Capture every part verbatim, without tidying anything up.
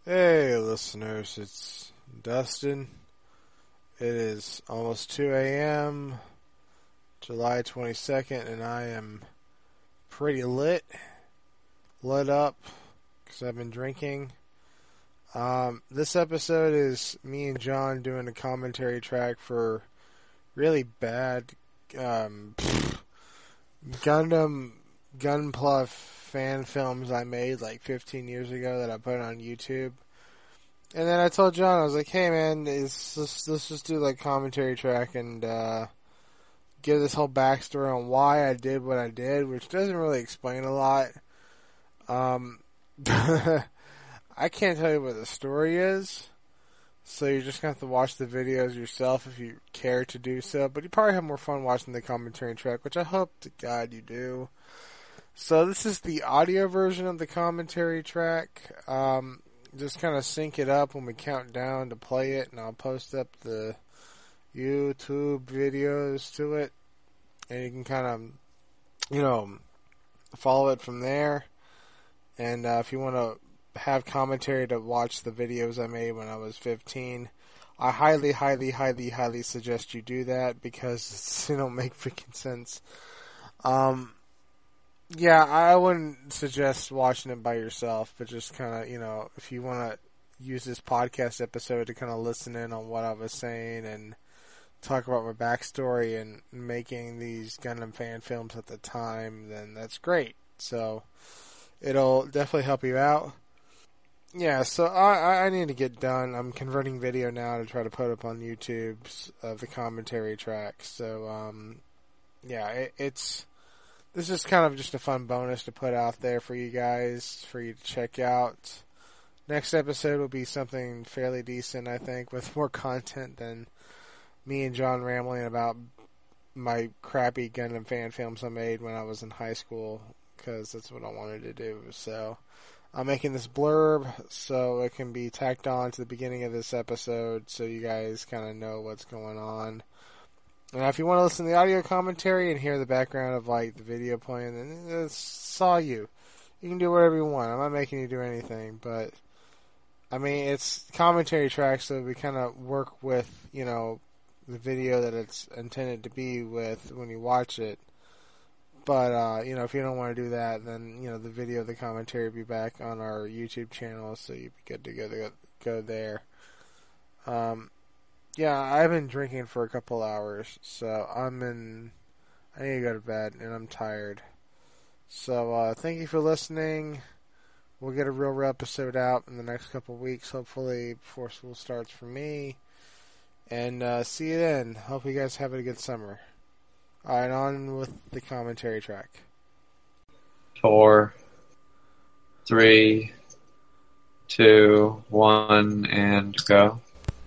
Hey, listeners, it's Dustin. It is almost two a.m., July twenty-second, and I am pretty lit, lit up, because I've been drinking. Um, this episode is me and John doing a commentary track for really bad um, Gundam Gunpla fan films I made like fifteen years ago that I put on YouTube. And then I told John, I was like, hey man, is, let's, let's just do like commentary track and uh, give this whole backstory on why I did what I did, which doesn't really explain a lot. Um, I can't tell you what the story is, so you're just going to have to watch the videos yourself if you care to do so. But you probably have more fun watching the commentary track, which I hope to God you do. So this is the audio version of the commentary track. Um, just kind of sync it up when we count down to play it, and I'll post up the YouTube videos to it, and you can kind of, you know, follow it from there. And uh, if you want to have commentary to watch the videos I made when I was fifteen, I highly, highly, highly, highly suggest you do that because it's, it don't make freaking sense. Um... Yeah, I wouldn't suggest watching it by yourself, but just kind of, you know, if you want to use this podcast episode to kind of listen in on what I was saying and talk about my backstory and making these Gundam fan films at the time, then that's great. So, it'll definitely help you out. Yeah, so I, I need to get done. I'm converting video now to try to put up on YouTube of the commentary track. So, um, yeah, it, it's... This is kind of just a fun bonus to put out there for you guys, for you to check out. Next episode will be something fairly decent, I think, with more content than me and John rambling about my crappy Gundam fan films I made when I was in high school, because that's what I wanted to do. So I'm making this blurb so it can be tacked on to the beginning of this episode so you guys kind of know what's going on. Now, if you want to listen to the audio commentary and hear the background of, like, the video playing, then it's all you. You can do whatever you want. I'm not making you do anything, but, I mean, it's commentary tracks, so we kind of work with, you know, the video that it's intended to be with when you watch it. But, uh, you know, if you don't want to do that, then, you know, the video of the commentary will be back on our YouTube channel, so you'd be good to go, to go there. Um... Yeah, I've been drinking for a couple hours, so I'm in... I need to go to bed, and I'm tired. So, uh, thank you for listening. We'll get a real, real episode out in the next couple weeks, hopefully, before school starts for me. And, uh, see you then. Hope you guys have a good summer. Alright, on with the commentary track. Four, three, two, one, and go.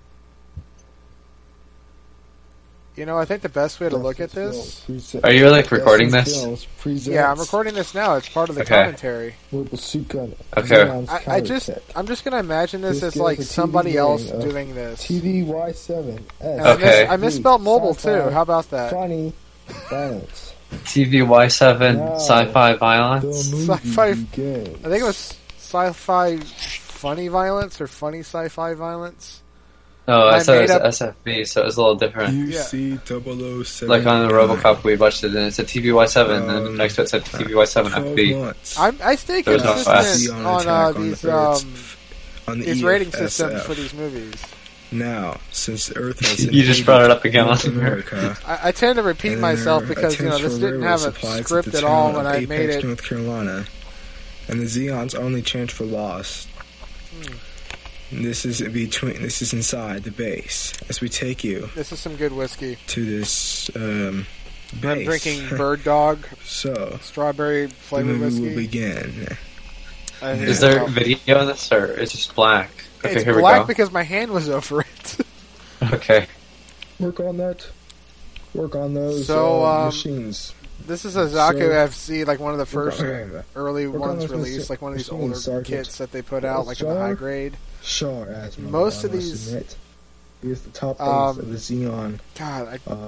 You know, I think the best way to look at this... Are you like recording this? Yeah, I'm recording this now. It's part of the okay. commentary. Okay. I, I just, I'm just going to imagine this as like somebody else doing this. T V Y seven. Okay. I, mis- I misspelled mobile too. How about that? Funny violence. T V Y seven sci-fi violence. Sci-fi. I think it was sci-fi funny violence or funny sci-fi violence. Oh, I, I thought it was up... S F V, so it was a little different. U C double oh seven. Like on the RoboCop, we watched it, and it said T V Y seven, um, and next to it said T V Y seven F B. I'm, I stay consistent no on uh, these um, on these E F S F. Rating systems for these movies. Now, since Earth has you just brought it up again North America, I, I tend to repeat myself because you know this didn't have a script at all when I Apex, made it. North Carolina, and the Zeons only change for lost. Hmm. This is between. This is inside the base. As we take you. This is some good whiskey. To this um, base. I'm drinking Bird Dog. So strawberry flavored the movie whiskey. will begin. Is there video of this, or it's just black? Okay, it's here black we go. because my hand was over it. Okay. Work on that. Work on those so, uh, um, machines. This is a Zaku so, F C, like one of the first on, early ones on released, machine, like one of these machines, older Sergeant. kits that they put out, like in the high grade. Sure, as most of these. He is the top base um, of the Zeon. God, I, um,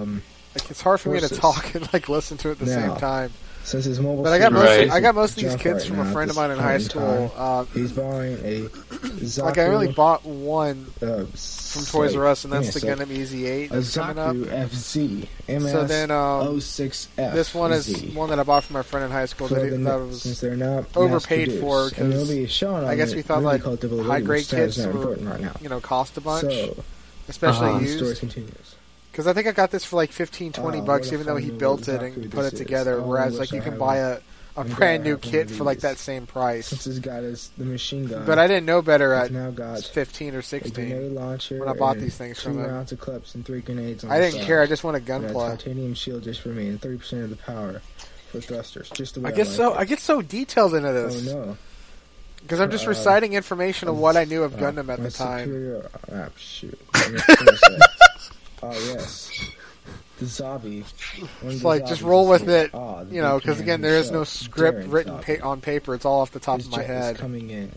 like it's hard for me to Forces. talk and like listen to it at the Now, same time. Since his mobile But I got suit most Right. of, I got most of these junk kids right from now a at friend of this mine in point high in school. time. Uh, He's borrowing a Zaku, like I only bought one uh, from Toys R Us, and that's the yeah, Gundam E Z eight a that's coming up. Zaku F Z M S So then, um, oh six F This one is Z. one that I bought from my friend in high school For that, he, the that ne- was since they're not overpaid mass-produced. for, And 'cause they'll be shown I on guess the we thought, movie like, called Double O, high grade which is kids not were, important right now. you know, cost a bunch, So, especially Uh-huh. the story used. continues. Because I think I got this for like fifteen, twenty Oh, bucks, what a even though fun he movie built it Zaku and put this it is. together. Oh, I Whereas, wish like, I you can had buy one. a, a I'm glad brand I new have one kit of for like these. that same price. Since this guy is the machine gun, But I didn't know better it's at now got fifteen or a sixteen. grenade launcher when I bought and these things two from him. rounds of clips and three grenades on I the didn't side. care. I just wanted And a gunplay. titanium shield just for me and thirty percent of the power for thrusters. Just the way I get like so it. I get so detailed into Oh this no! because I'm just Uh, reciting information of what I knew of Oh, Gundam at my the time. Superior, ah, shoot. Let me finish that. Oh yes, the Zabi. One of It's the like just Zabis roll is with here. it, Ah, the you know, big because man again, there is no himself, script Darren written Zabi. pa- on paper. It's all off the top His of my jet is head. coming in.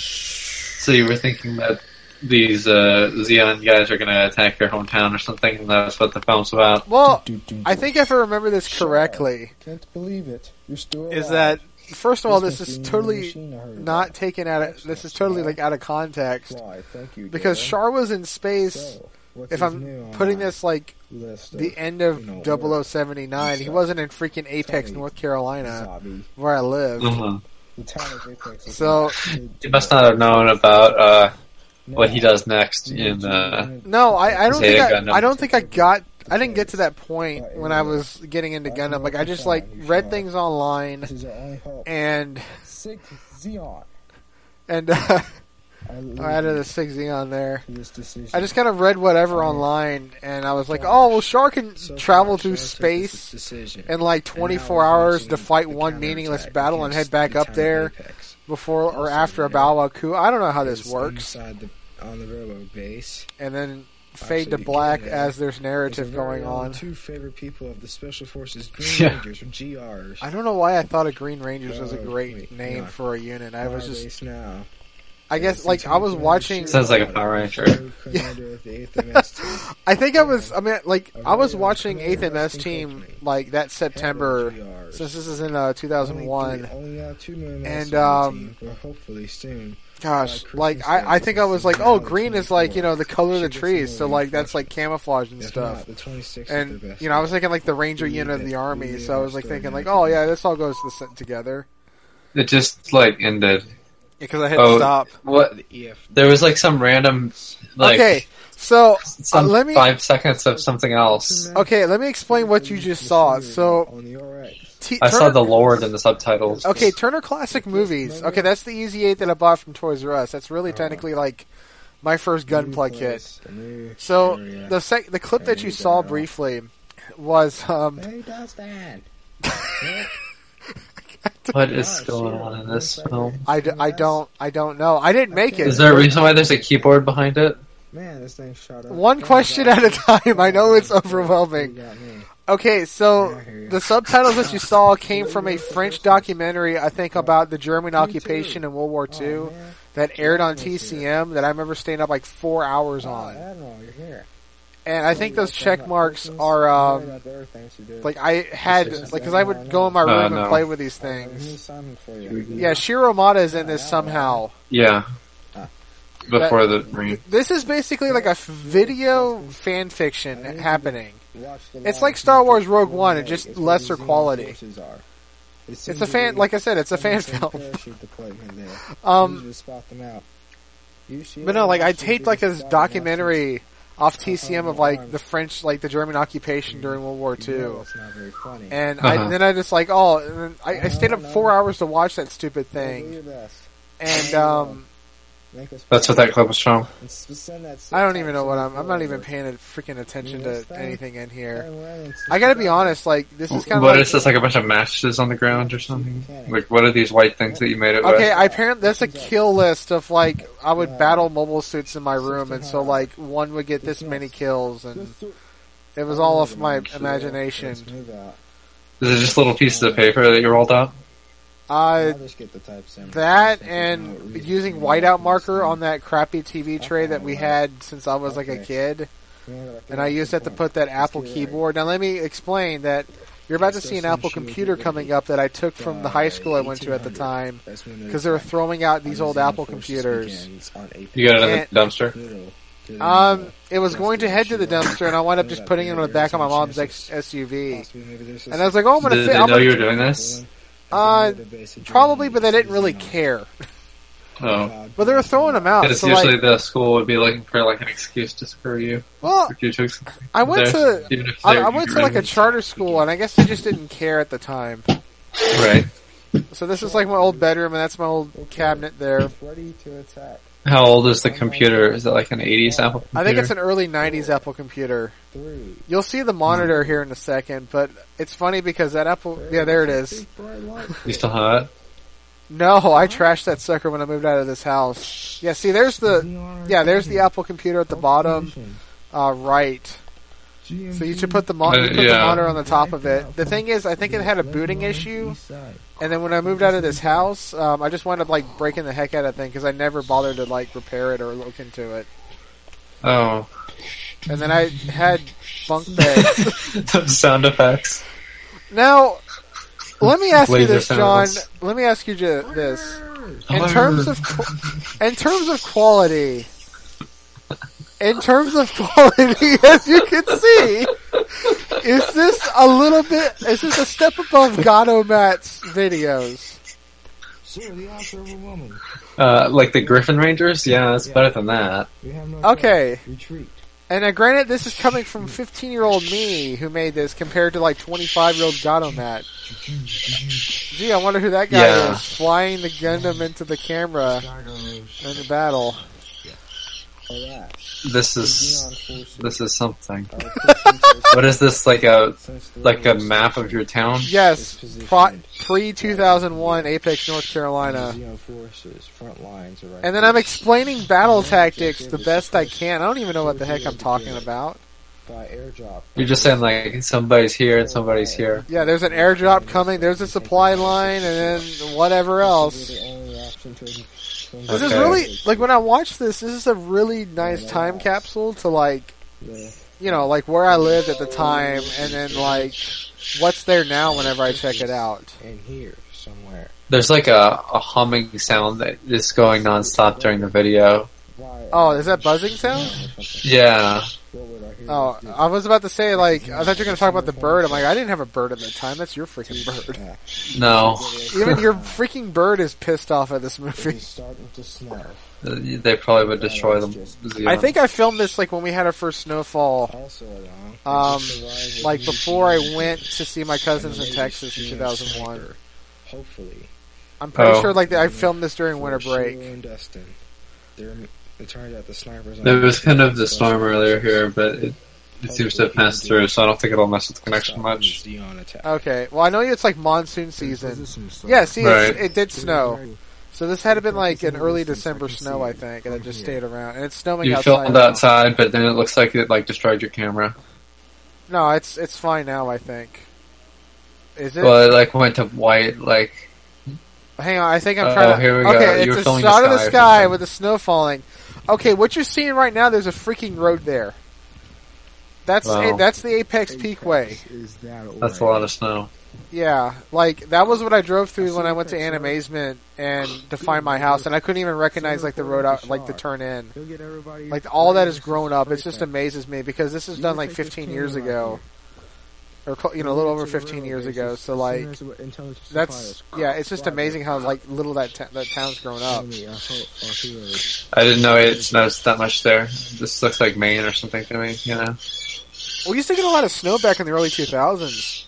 So you were thinking that these uh, Xeon guys are going to attack your hometown or something, and that's what the film's about? Well, Do, do, do, I do. think if I remember this Sure. correctly, Can't believe it. You're still is alive. that first of all, This this must is be the totally machine I heard not about. taken out of. This is totally like out of context Why, thank you, because Darren. Char was in space. So, what's If his I'm new on putting my this like list the of, end of you know, double oh work? seven nine, he So, wasn't in freaking Apex, tell me, North Carolina, Zabi, where I lived. Mm-hmm. the town of Apex is So- not- You must not have known about uh, what he Now, does next I need in you uh, to- No, I, I don't Zeta think I, Gundam. I don't think I got I didn't get to that point when I was getting into Gundam. Like I just like read things online This is our only hope. and Six Xeon. and uh, I leave I added you a six Xeon there. to this decision. I just kind of read whatever online and I was like, oh well, Char can So travel far, through Shaw took this space decision. in like And now twenty-four we're hours launching to fight the one counterattack meaningless battle and against head back the up town of there Apex. before or Also, after a you know, Bao Ku. I don't know how this Is works. inside the, on the railroad base. And then fade Actually, to you black can, uh, as there's There's narrative a very going own on. Two favorite people of the Special Forces, Green Yeah. Rangers or G Rs. I don't know why I thought a Green Rangers was a Oh, great wait, name no. for a unit. I was just, Base now. I guess, like I was watching. Sounds like a Power Ranger. Commander of the eighth M S team. I think I was. I mean, like A I was very watching own eighth M S wrestling team company. like that September. Head of G Rs. Since this is in uh, two thousand one. Only, three, only now two more And, and um, um, team, but hopefully soon. Gosh, Uh, like Christmas I, I Day, think I was like, now oh, the green is like you know the color of the She gets trees, so more like that's like reflection. camouflage and If stuff. not, the twenty-sixth is And their best you know, I was bet. thinking like the Ranger Believe unit of it. the army, Believe so I our was like story thinking now. like, oh yeah, this all goes to the, together It just like ended. because I hit Oh, stop. What? The E F. There was like some random like Okay, so some uh, let me- five seconds of something else. okay, let me explain what you just saw. So on the R X. T- I saw Turner- the Lord in the subtitles. Okay, Turner Classic Movies. Okay, that's the Easy eight that I bought from Toys R Us. That's really technically like my first Gunpla kit. So the sec- the clip that you saw briefly was um Hey, Dustin. What is going on in this film? I, d- I don't I don't know. I didn't make it. Is there a reason why there's a keyboard behind it? Man, this thing shut up. One question at a time. I know it's overwhelming. Okay, so the subtitles that you saw came from a French documentary, I think, about the German occupation in World War Two that aired on T C M that I remember staying up like four hours on. Admiral, you're here. And I think those check marks are, um, like I had, like, because I would go in my room Uh, and no. play with these things. Yeah, Shiro Mata is in this somehow. Yeah. Before the ring. This is basically like a video fan fiction happening. It's like Star Wars Rogue One, and just lesser quality. It's a fan, like I said, it's a fan film. Um, but no, like I taped like this documentary off T C M of like the French, like the German occupation during World War Two. And I, Uh-huh. then I just like, oh, and then I, I stayed up four hours to watch that stupid thing. And um, That's what that clip was from. I don't even know what I'm. I'm not even paying a freaking attention to anything in here. I gotta be honest, like this is kind of What like, is this, like a bunch of matches on the ground or something? Like, what are these white things that you made it okay. with? I apparently there's a kill list of like I would battle mobile suits in my room, and so like one would get this many kills, and it was all of my imagination. Is it just little pieces of paper that you rolled out? Uh, that and using whiteout marker on that crappy T V tray that we had since I was like a kid. and I used that to put that Apple keyboard. Now let me explain that you're about to see an Apple computer coming up that I took from the high school I went to at the time, because they were throwing out these old Apple computers. You got it in And- the dumpster? Um, it was going to head to the dumpster, and I wound up just putting it on the back of my mom's ex- S U V. And I was like, "Oh, I'm gonna Did fit." they I'm know gonna- you were doing this? Uh, probably, but they didn't really care. Oh. But they were throwing them out. Because So usually like, the school would be looking for like an excuse to screw you. well, If you took something I went there, to even if I, they're I went to like a getting charter school, and I guess they just didn't care at the time. rid- Right. So this is like my old bedroom, and that's my old cabinet there. Ready to attack. How old is the computer? Is it like an eighties Apple computer? I think it's an early nineties Apple computer. Three. You'll see the monitor here in a second, but it's funny because that Apple, yeah, there it is. Big bright light. You still have it? No, I trashed that sucker when I moved out of this house. Yeah, see, there's the, yeah, there's the Apple computer at the bottom, uh, right. So you should put the, mo- Uh, you put the yeah. monitor on the top of it. The thing is, I think it had a booting issue, and then when I moved out of this house, um, I just wound up like breaking the heck out of that thing because I never bothered to like repair it or look into it. Oh. And then I had bunk beds. Sound effects. Now, let me ask you Laser this, John. sounds. Let me ask you ju- this. In terms of qu- in terms of quality, in terms of quality, as you can see, is this a little bit? Is this a step above Godomat's videos? Sir, the answer of a woman. Uh, like the Griffin Rangers? Yeah, it's better than that. We have no Okay. choice. Retreat. And uh, granted, this is coming from fifteen-year-old me who made this compared to like twenty-five-year-old Godomat. Gee, I wonder who that guy Yeah. is flying the Gundam into the camera in the battle. Alright. This is Xeon forces this is something. are pushing to What is this, like a since the like a rebels map of your town? Yes, is pro- positioned. pre-two thousand one Apex, North The Carolina. Xeon forces front lines are right And then there. I'm explaining battle tactics the best I can. I don't even know what the heck I'm talking about. by airdrop. You're just saying like somebody's here and somebody's here. Yeah, there's an airdrop coming, there's a supply line, and then whatever else. The only option to- to- This is Okay. really, like when I watch this, this is a really nice time capsule to like, the- you know, like where I lived at the time, and then like what's there now whenever I check it out. and here somewhere. There's like a, a humming sound that is going nonstop during the video. Why- Oh, is that buzzing sound? Yeah. What would our heroes Oh, do? I was about to say, like, I thought you were going to talk about the bird. I'm like, I didn't have a bird at the time. That's your freaking bird. Attack. No. Even your freaking bird is pissed off at this movie. It's starting to snow. They probably would destroy them. I think I filmed this, like, when we had our first snowfall. Also along, Um, just arrived at Like, New before I Jersey. went to see my cousins in Texas in two thousand one. Hopefully. I'm pretty Oh. sure, like, I filmed this during winter For break. Sheila and Dustin. They're- It turns out the snipers. There was kind of the storm earlier here, but it, it seems to have passed through, so I don't think it'll mess with the connection much. Okay, well, I know it's, like, monsoon season. Yeah, see, Right. it's, it did snow. So this had been, like, an early December snow, I think, and it just stayed around. And it's snowing You outside. filmed outside, but then it looks like it like destroyed your camera. No, it's it's fine now, I think. Is it? Well, it like went to white, like Hang on, I think I'm Oh, trying to. here we go. Okay, You were it's a filming shot the of the sky or sky something. with the snow falling. Okay, what you're seeing right now, there's a freaking road there. That's Wow. that's the Apex Peakway. Is that that's a lot of snow. Yeah, like that was what I drove through when I went to Animazement and to find my house, and I couldn't even recognize like the road out, like the turn in. He'll get everybody. Like all that has grown up. It just amazes me because this was done like fifteen years ago, or cl- you know a little over fifteen years ago. So like that's yeah, it's just amazing how like little that ta- that town's grown up. I didn't know it snows that much there. This looks like Maine or something to me, you know. We used to get a lot of snow back in the early two thousands.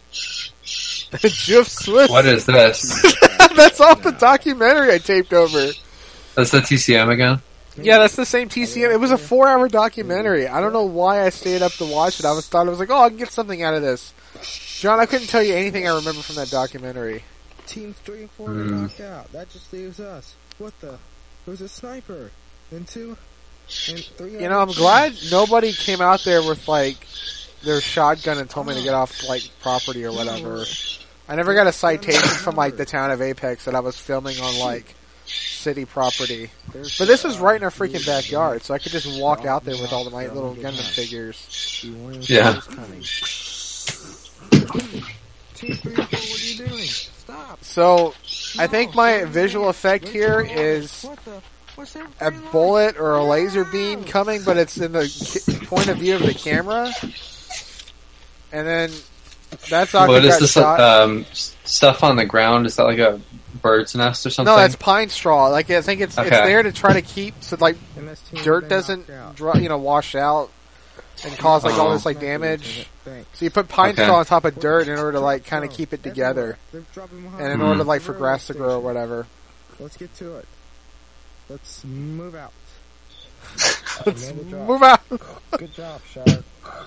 Jeff Swift. What is this? That's off the documentary I taped over. That's the T C M again? Yeah, that's the same T C M. It was a four-hour documentary. I don't know why I stayed up to watch it. I was thought I was like, oh, I can get something out of this. John, I couldn't tell you anything I remember from that documentary. Teams three and four Hmm. are knocked out. That just leaves us. What the? There's a sniper. And two. And three. You know, I'm glad nobody came out there with like their shotgun and told me to get off like property or whatever. I never got a citation from like the town of Apex that I was filming on like city property. But this was right in our freaking backyard, so I could just walk out there with all of my little Gundam figures. Yeah. Two, three, four, what are you doing? Stop. So, I think my visual effect here is What the? What's that? a bullet or a laser beam coming, but it's in the ki- point of view of the camera. And then that's Aki What is got this shot. um, s- stuff on the ground? Is that like a bird's nest or something? No, that's pine straw. Like I think it's it's Okay. there to try to keep so like And this team dirt been doesn't knocked out. dry, you know wash out and cause like all Oh. this like damage. Thanks. So you put pine Okay. straw on top of dirt in order to like kind of keep it together, They're dropping behind and in Hmm. order like for grass to grow or whatever. Let's get to it. Let's move out. Let's Made a drop. move out. Good job, Shark.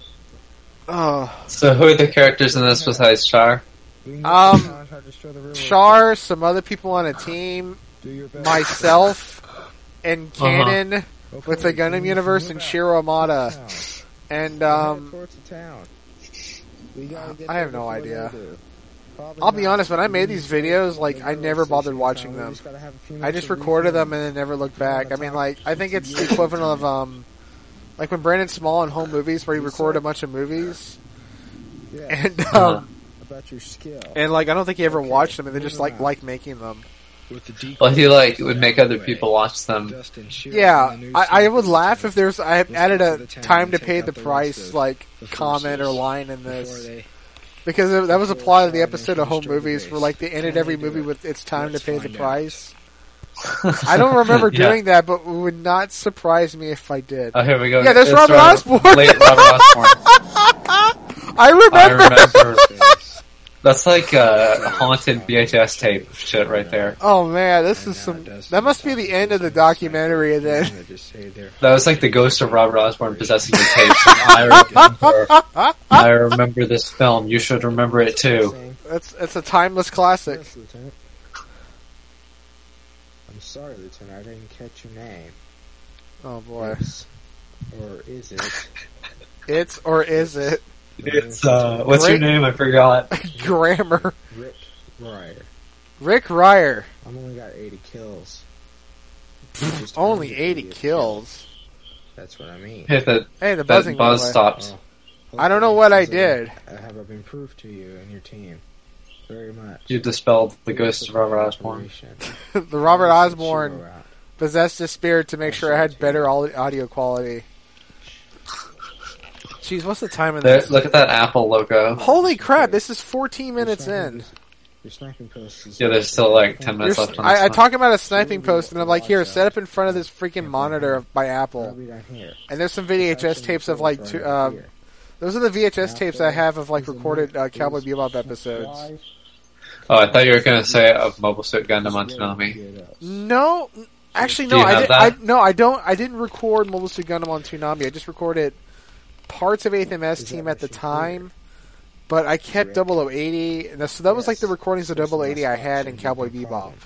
Oh, So who are the characters in this besides Char? We can get Um, the challenge, how to destroy the railroad. Char, some other people on a team, Do your best. myself, and Uh-huh. Canon Okay, with the Gundam move universe out. and Shiro Amada, Town. and We're headed um. towards the town. We gotta get I have there no before idea. they do. Probably I'll be not. honest, when I made these videos, like, The I railroad never bothered station watching town, we them. just gotta have a few I minutes just to recorded refilm. them and then never looked back. I mean, like, I think it's the equivalent of, um, like when Brandon Small in Home Movies, where he recorded a bunch of movies, Yeah, and, Uh-huh. um, about your skill. and, like, I don't think he ever watched them, and they just, like, like making them. With the deep Well, he like would make other people watch them. Dustin Shearer Yeah, and the news I, I team would laugh visits if there's, I Let's added get to a the town time and to take pay out the the price, rest of like, the comment or forces line in before this. they Because that was a before plot of the starting episode to of Home destroy the Movies base. where, like, they ended Can every they do movie it? with it's time Let's to pay the find out. price. I don't remember Yeah. doing that, but it would not surprise me if I did. Oh, here we go. Yeah, there's It's Robert Osborne. Late Robert Osborne. I I remember. remember. That's like a haunted V H S tape shit right there. Oh man, this And is now some. Dustin That must be the end of the documentary. And then I'm gonna just say they're- That was like the ghost of Robert Osborne possessing the tapes. I remember. I remember this film. You should remember it too. Saying, that's it's a timeless classic. "Yes, Lieutenant." I'm sorry, Lieutenant. I didn't catch your name. Oh boy, It's- or is it? it's or is it It's uh, what's your Great. name? I forgot. grammar? Rick Ryer. Rick Ryer. I've only got eighty kills. Just Only one eighty idiot kills. That's what I mean. Hit that. Hey, the That buzzing buzz went away. stopped. Oh, I don't know what I hopefully did. I have improved to you and your team very much. You dispelled the ghost of Robert Osborne. The Robert Let's Osborne get Shiro out. possessed his spirit to make sure I had better au- audio quality. Jeez, what's the time of There, this? look at that Apple logo. Holy crap! This is fourteen Your minutes sniping- in. Your sniping post is Yeah, there's still like ten minutes You're, left on I, I this one. talk about a sniping post, and I'm like, here, set up in front of this freaking monitor by Apple. Probably down here. And there's some V H S tapes of like, two, um, those are the V H S tapes I have of like recorded uh, Cowboy Bebop episodes. Oh, I thought you were gonna say of Mobile Suit Gundam on Toonami. No, actually, Do no, you I, have did, that? I no, I don't. I didn't record Mobile Suit Gundam on Toonami. I just recorded parts of eighth M S Is that Team at the actually time. But I kept Rick. double oh eighty, and so that was like the Yes. recordings of There's double oh eighty I less had in options, Cowboy no Bebop. problem.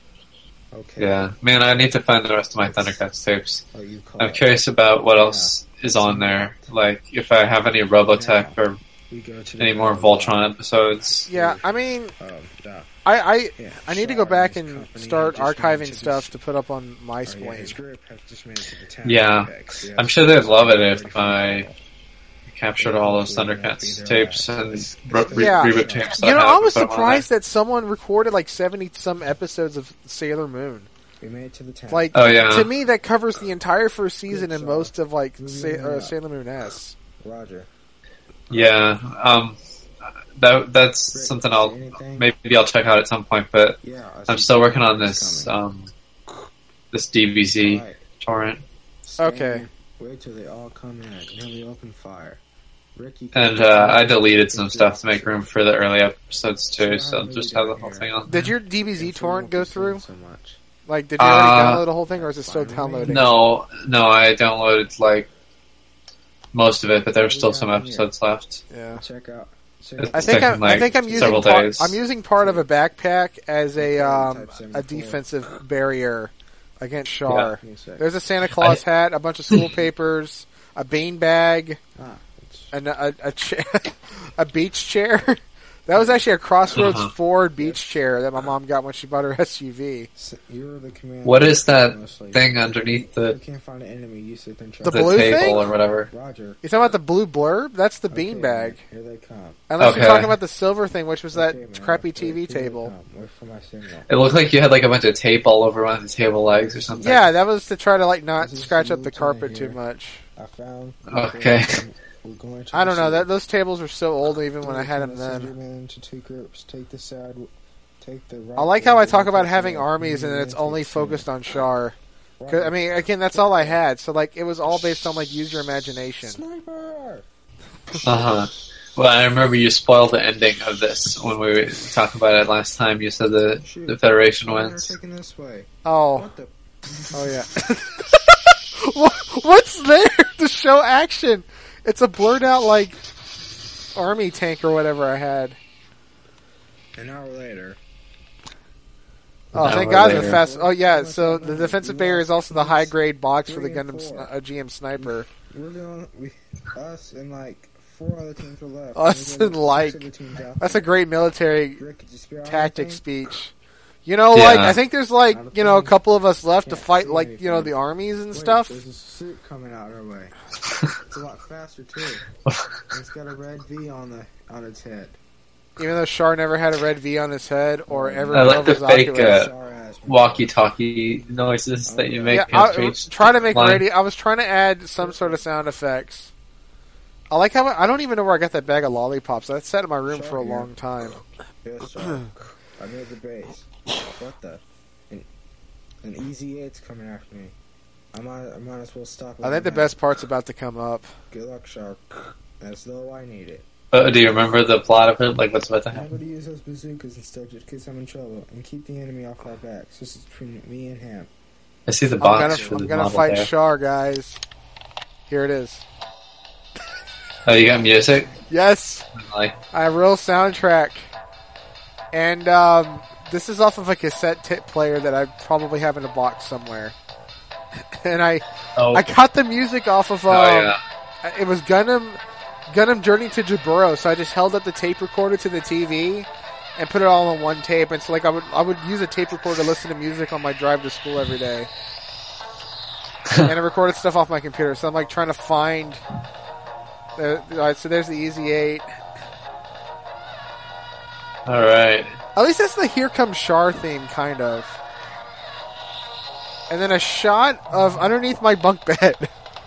Okay. Yeah, man, I need to find the rest of my Thundercats tapes. Oh, you call I'm it. curious about what else is on there. Like, if I have any Robotech or We go to the any more Voltron episodes. Yeah, I mean, Oh, duh. I I, Yeah, I need to Shaw go back his and company start just made archiving it to stuff this- to put up on Oh, yeah, MySplain. his group has just made it to the town. Yeah. Apex. I'm sure they'd love it if I captured all those Thundercats tapes and re- re- Yeah. reboot tapes. that You know, have I and was put 'em on surprised that someone recorded like seventy some episodes of Sailor Moon. We made it to the town. Like, Oh, yeah. to me, that covers the entire first season Good and job. most of like Moving Sa- on uh, up. Sailor Moon S. Roger. there. Yeah, um, that that's Rick, something I'll anything? maybe I'll check out at some point. But Yeah. I I'm see still working on it's this coming. um this D V Z Right. torrent. Stand Okay. here, Wait till they all come in. Nearly open fire. Rick, you And can- uh, I deleted some stuff to make room for the early episodes too, so I'll just have the whole thing on. Did your D B Z If we torrent won't go be seen through? So much. Like, did you already Uh, download the whole thing, or is it still downloading? No, no, I downloaded like most of it, but there's still some episodes left. Yeah. Check out. Check It's out I think taken, I'm, I like, think I'm using several part, days. I'm using part of a backpack as a um, Type a seventy-four. defensive barrier against Char. Give me a sec. There's a Santa Claus hat, a bunch of school papers, a bean bag, Ah, it's- and a a, cha- a beach chair. That was actually a Crossroads Uh-huh. Ford beach chair that my mom got when she bought her S U V. So you're the commander. What is that Mostly. thing underneath If you the, can't find an enemy, you sit there and try The the blue table thing? or whatever? Roger. You talking about the blue blurb? That's the Okay, beanbag. man, here they come. Unless Okay. you're talking about the silver thing, which was Okay, that man, crappy wait, T V here they table. come. Wait for my signal. It looked like you had like a bunch of tape all over one of the table legs or something. Yeah, that was to try to like not This is scratch the up the lieutenant carpet too here. much. I found. Okay. We're going to I don't know. proceed. That those tables were so old even when I had them Send your then. men into two groups. Take the side. Take the right. I like how I way, talk take about the having left. armies and then Take it's the only center. focused on Shar. 'Cause, Right. I mean, again, that's all I had. So like, it was all based on like use your imagination. Sniper! Uh huh. Well, I remember you spoiled the ending of this when we were talking about it last time. You said the Shoot. the Federation They're wins. taking this way. Oh, What the? oh yeah. What- What's there to show action? It's a blurred out like army tank or whatever I had. An hour later. Oh, An thank hour God they're later. fast. Oh yeah, so the defensive barrier is also the high grade box for the Gundam sni- uh, G M sniper. We're the only, we, us and like four other teams were left. Us We got and, six like- other teams out That's a there. great military Rick, did you spare all tactic anything? speech. You know, Yeah. like I think there's like you know a couple of us left to Can't fight see like you know anything. the armies and Wait, stuff. There's a suit coming out our way. It's a lot faster too. It's got a red V on the on its head. Even though Shar never had a red V on his head or ever I like drove the his fake, Oculus. uh, Char has one. Walkie-talkie noises that you make. Yeah, against I, each try to make line. radio. I was trying to add some sort of sound effects. I like how I, I don't even know where I got that bag of lollipops. That's sat in my room for a long time. Yes, Char. I know the base. What the? An, an easy eight's coming after me. I might, I might as well stop. it I think the now. best part's about to come up. Good luck, Shark. As though I need it. Uh, do you remember the plot of it? Like what's about to happen? Remember to use those bazookas instead, just in case I'm in trouble, and keep the enemy off our backs. This is between me and him. I see the I'm box gonna, for I'm the gonna model fight there. Shar, guys. Here it is. Oh, you got music? Yes, Like, I have a real soundtrack, and um, this is off of a cassette tape player that I probably have in a box somewhere. And I, oh, I got the music off of. Um, oh yeah. It was Gundam, Gundam Journey to Jaburo. So I just held up the tape recorder to the T V and put it all on one tape. And so like I would, I would use a tape recorder to listen to music on my drive to school every day. And I recorded stuff off my computer. So I'm like trying to find. The, all right, so there's the Easy Eight. All right. At least that's the Here Comes Shar theme, kind of. And then a shot of underneath my bunk bed.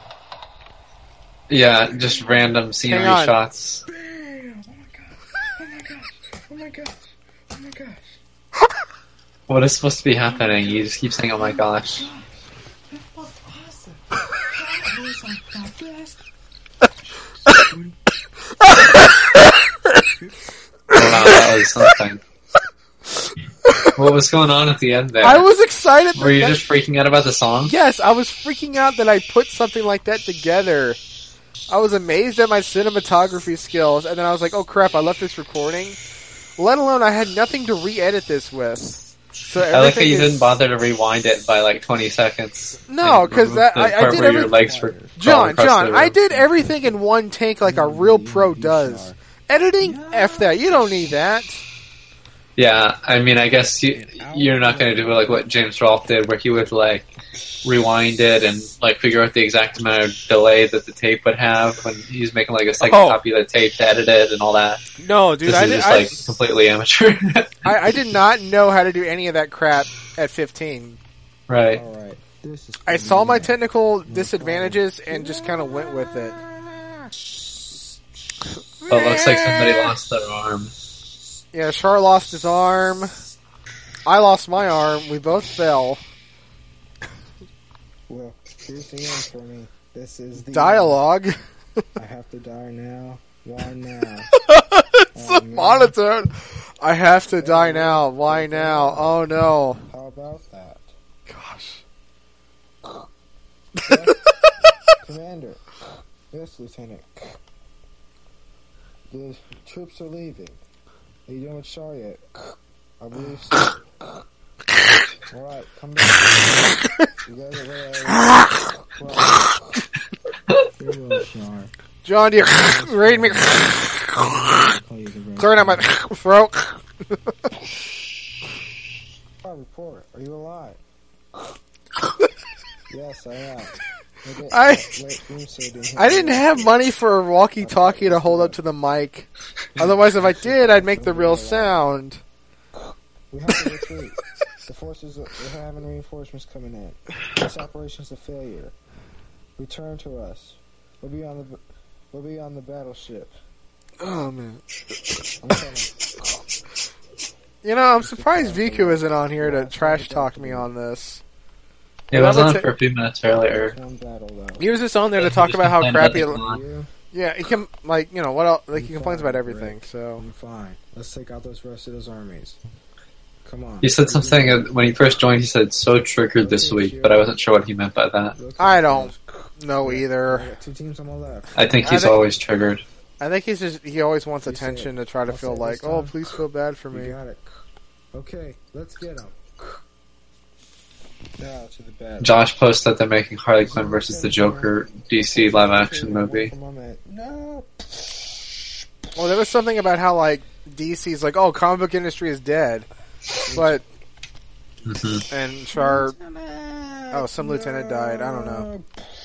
Yeah, just random scenery Hang on. shots. Bam! Oh my god! Oh my gosh! Oh my gosh! Oh my gosh! What is supposed to be happening? You just keep saying, "Oh my gosh." Wow, that was something. What was going on at the end there? I was excited. Were you that- just freaking out about the song? Yes, I was freaking out that I put something like that together. I was amazed at my cinematography skills, and then I was like, oh crap, I left this recording. Let alone I had nothing to re-edit this with. So I like how everything you is- didn't bother to rewind it by like twenty seconds. No, and 'cause remove that- the I- I part did where your every- legs were John, across John, the I room. did everything in one take like a real pro does. Editing? F that. You don't need that. Yeah, I mean, I guess you, you're not going to do like what James Rolfe did, where he would like rewind it and like figure out the exact amount of delay that the tape would have when he's making like a second Oh. copy of the tape to edit it and all that. No, dude, this I is did, just I, like completely amateur. I, I did not know how to do any of that crap at fifteen. Right. Alright. This is I saw my technical disadvantages and just kind of went with it. Oh, it looks like somebody lost their arm. Yeah, Char lost his arm. I lost my arm. We both fell. Well, here's the end for me. This is the Dialogue. end. I have to die now. Why now? It's Oh, a man. monotone. I have to die now. Why now? Oh no. How about that? Gosh. Yes, Commander. Yes, Lieutenant. The troops are leaving. Are you done with Shar yet? I believe so. Alright, come back. You guys are ready. Well, here you go, Shar. John, do you raid me? I'll play you the rest. Clearing out my throat. Report. Are you alive? Yes, I am. Okay, I wait, room so didn't I didn't have money for a walkie-talkie to hold up to the mic. Otherwise, if I did, I'd make the real sound. We have to retreat. The forces are having reinforcements coming in. This operation's a failure. Return to us. We'll be on the we'll be on the battleship. Oh man. I'm coming. You know, I'm surprised Viku isn't on here to trash talk me on this. It was on ta- for a few minutes earlier. One battle though. He was just on there to He talk just about how complained about crappy. the It, con. You? yeah, he can like you know what else? Like he I'm complains fine, about everything. Rick. So I'm fine. Let's take out those rest of those armies. Come on. He said something uh, when he first joined. He said "so triggered this week," but I wasn't sure what he meant by that. Look I at don't those. know I either. got two teams on my left. I think I he's think- always triggered. I think he's just he always wants You say attention it. to try to I'll feel say it like, this oh, time. please feel bad for You me. got it. Okay, let's get them. Now to the bed. Josh posted that they're making Harley Quinn versus the Joker D C live action movie. No. Well, there was something about how like D C's like, oh, comic book industry is dead, but hmm and Char, oh, some lieutenant died. I don't know.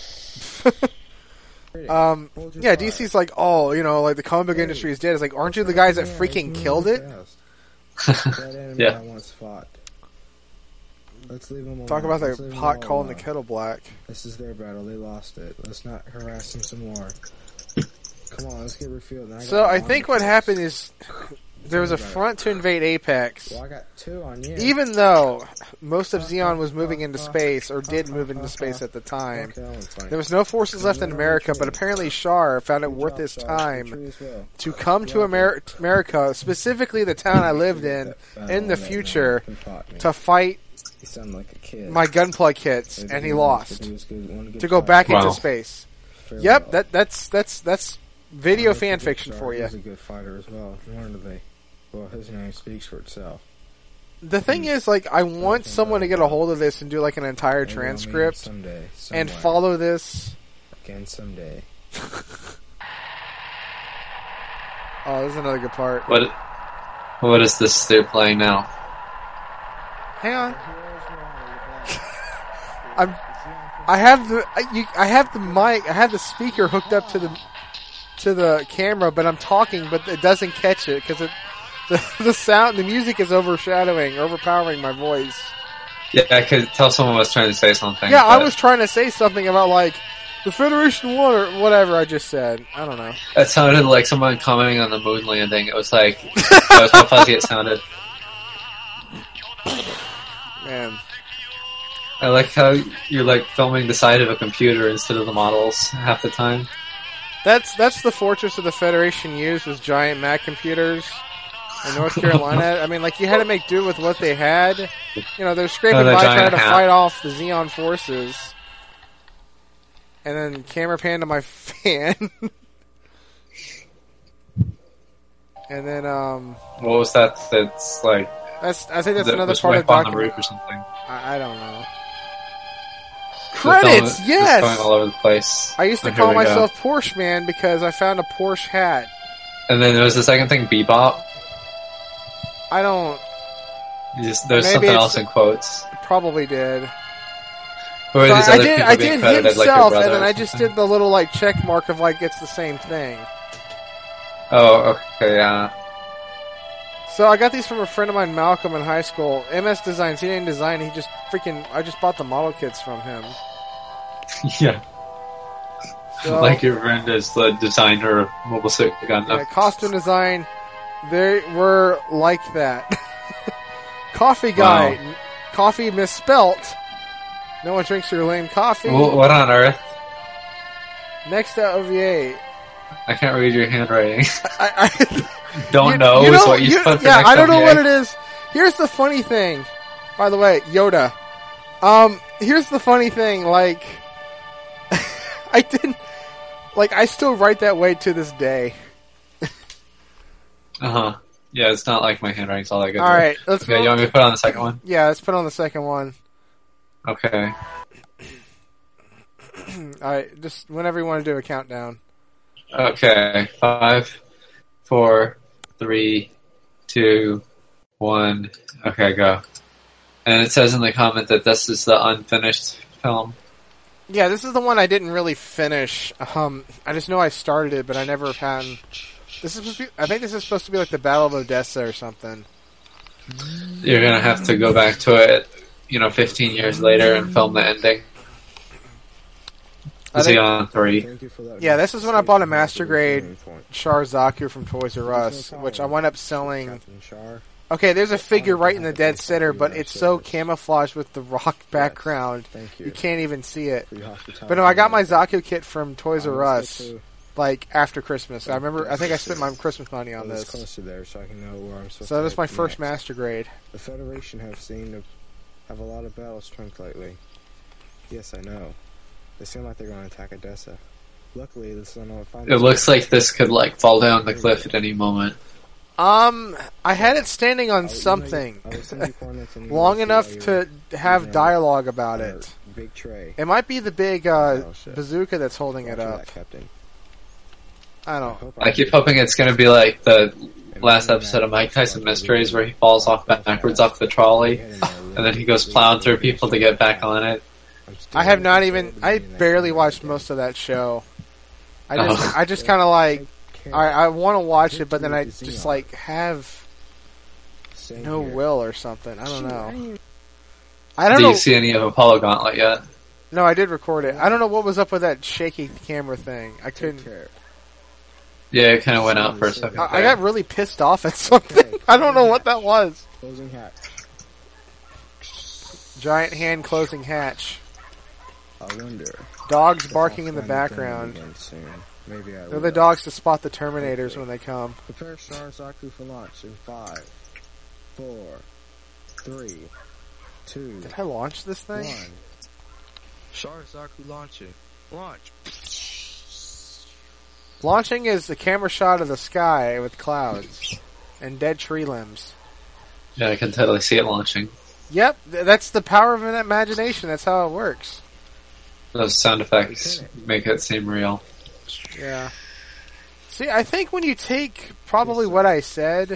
Um, yeah, D C's like, oh, you know, like the comic book industry is dead. It's like, aren't you the guys that freaking killed it? That enemy Yeah. I once fought. Let's leave them alone. Talk about Let's the leave them pot all calling the alone. kettle black. This is their battle. They lost it. Let's not harass them some more. Come on, let's get refueled. Now I So got I one think to what fix. happened is there was a front to invade Apex. Well, I got two on you. Even though most of Xeon was moving into space, or did move into space at the time, Okay, that one's fine. there was no forces left in America, but apparently Char found it worth his time to come to Amer- America, specifically the town I lived in, in the future, to fight He sounded like a kid. my gunplug hits, and he lost. To go back Wow. into space. Yep, that that's that's that's video fan fiction for you. He's a good fighter as well. One of the, well, his name speaks for itself. The thing is, like, I want someone to get a hold of this and do like an entire Maybe I'll meet him transcript someday, and somewhere. follow this. Again someday. Oh, this is another good part. What? What is this they're playing now? Hang on. I'm. I have the I, you, I have the mic. I have the speaker hooked up to the to the camera, but I'm talking, but it doesn't catch it because it the the sound, the music is overshadowing, overpowering my voice. Yeah, I could tell someone was trying to say something. Yeah, I but was trying to say something about like the Federation won or whatever I just said. I don't know. It sounded like someone commenting on the moon landing. It was like that was how fuzzy it sounded. Man, I like how you're like filming the side of a computer instead of the models half the time. that's that's the fortress of the Federation used was giant Mac computers in North Carolina. I mean, like you had to make do with what they had. You know, they're scraping Oh, the by giant trying to hat. fight off the Xeon forces. And then camera pan to my fan. And then um, What was that? That's like that's I think that's that another was part of wipe the on the document. roof or something. I, I don't know. The Credits, film is yes. going all over the place. I used to Oh, here call we go. myself Porsche Man because I found a Porsche hat. And then there was the second thing, Bebop. I don't You Just, there's Maybe something it's- else in quotes. probably did. Who are So these I other did. people I being did credited, like your himself, brother and then or I just something? did the little like check mark of like it's the same thing. Oh, okay, yeah. So I got these from a friend of mine, Malcolm, in high school. M S Designs. He didn't design. He just freaking. I just bought the model kits from him. yeah. So, Like your friend is the designer of Mobile Suit Gundam. yeah, costume design. They were like that. Coffee guy. Wow. Coffee misspelt. No one drinks your lame coffee. Wh- What on earth? Next to O V A. I can't read your handwriting. I, I, Don't You- know you is know- what you, you- put for Yeah, next I don't know O V A. what it is. Here's the funny thing. By the way, Yoda. Um, here's the funny thing. Like, I didn't. Like, I still write that way to this day. Uh huh. Yeah, it's not like my handwriting's all that good. All right, let's. Okay, you want me to put on the second one? Yeah, let's put on the second one. Okay. All right, just whenever you want to do a countdown. Okay. Five, four, three, two, one. Okay, go. And it says in the comment that this is the unfinished film. Yeah, this is the one I didn't really finish. Um, I just know I started it, but I never had. This is supposed to be, I think this is supposed to be like the Battle of Odessa or something. You're gonna have to go back to it, you know, fifteen years later and film the ending. Is he on three? Yeah, this is when I bought a Master Grade Char Zaku from Toys R Us, which I wound up selling. Okay, there's a figure right in the dead center, but it's so camouflaged with the rock background, you can't even see it. But no, I got my Zaku kit from Toys R Us, like, after Christmas. I remember, I think I spent my Christmas money on this. So that was my first Master Grade. The Federation have seemed to have a lot of battle strength lately. Yes, I know. They seem like they're going to attack Odessa. Luckily, this is not It looks like this could, like, fall down the cliff at any moment. Um, I had it standing on something long enough to have dialogue about it. It might be the big uh, bazooka that's holding it up. I don't know. I keep hoping it's going to be like the last episode of Mike Tyson Mysteries where he falls off backwards off the trolley and then he goes plowing through people to get back on it. I have not even. I barely watched most of that show. I just, Oh. I just kind of like. I, I want to watch it, but then I just like have no will or something. I don't know. I don't Do know. you see any of Apollo Gauntlet yet? No, I did record it. I don't know what was up with that shaky camera thing. I couldn't. Yeah, it kind of went out for a second. I, I got really pissed off at something. I don't know what that was. Closing hatch. Giant hand closing hatch. I wonder. Dogs barking in the background. Maybe I They're will. the dogs to spot the Terminators when they come. Prepare Char Zaku for launch in five, four, three, two, Did I launch this thing? one. Char Zaku launching. Launch. Launching is the camera shot of the sky with clouds and dead tree limbs. Yeah, I can totally see it launching. Yep, th- that's the power of an imagination. That's how it works. Those sound effects make it seem real. Yeah. See, I think when you take probably what I said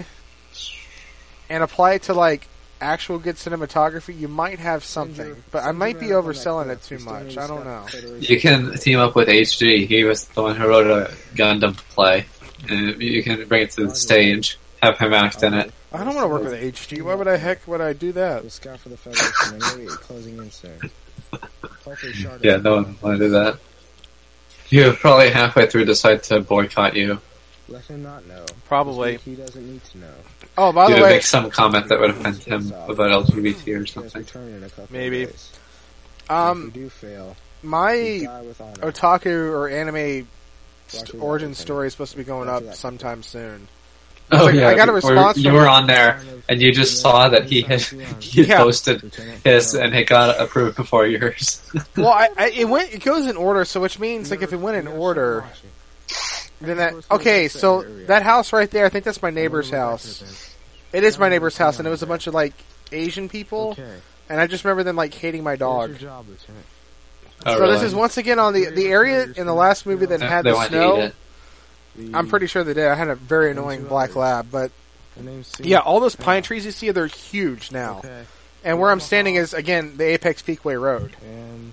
and apply it to like actual good cinematography, you might have something. But I might be overselling it too much. I don't know. You can team up with H G. He was the one who wrote a Gundam play. And you can bring it to the stage, have him act in it. I don't want to work with H G. Why would I heck would I do that? The scout for the Federation and maybe closing in soon. Hopefully Char Yeah, no one wanted to do that. You probably halfway through decide to boycott you. Let him not know. Probably. He doesn't need to know. Oh, by You the would way, make some comment that would offend him about L G B T or He has something. returned in a couple Maybe. of days. um, If you do fail, you my die with honor. otaku or anime st- Roger origin that, story is supposed to be going Roger up that. sometime soon. Oh Like, yeah, I got a you were- response You from- were on there, and you just saw that he had he had Yeah. posted his, and it got approved before yours. Well, I, I, it went. It goes in order, so which means like if it went in order, then that okay. So that house right there, I think that's my neighbor's house. It is my neighbor's house, and it was a bunch of like Asian people, Okay. and I just remember them like hating my Here's dog. your job, Lieutenant. Oh, So really? this is once again on the the area in the last movie that had they the wanted to snow. eat it. I'm pretty sure they did. I had a very annoying black lab, but The name's C. yeah, all those pine trees you see, they're huge now. Okay. And where I'm standing is again the Apex Peakway Road, And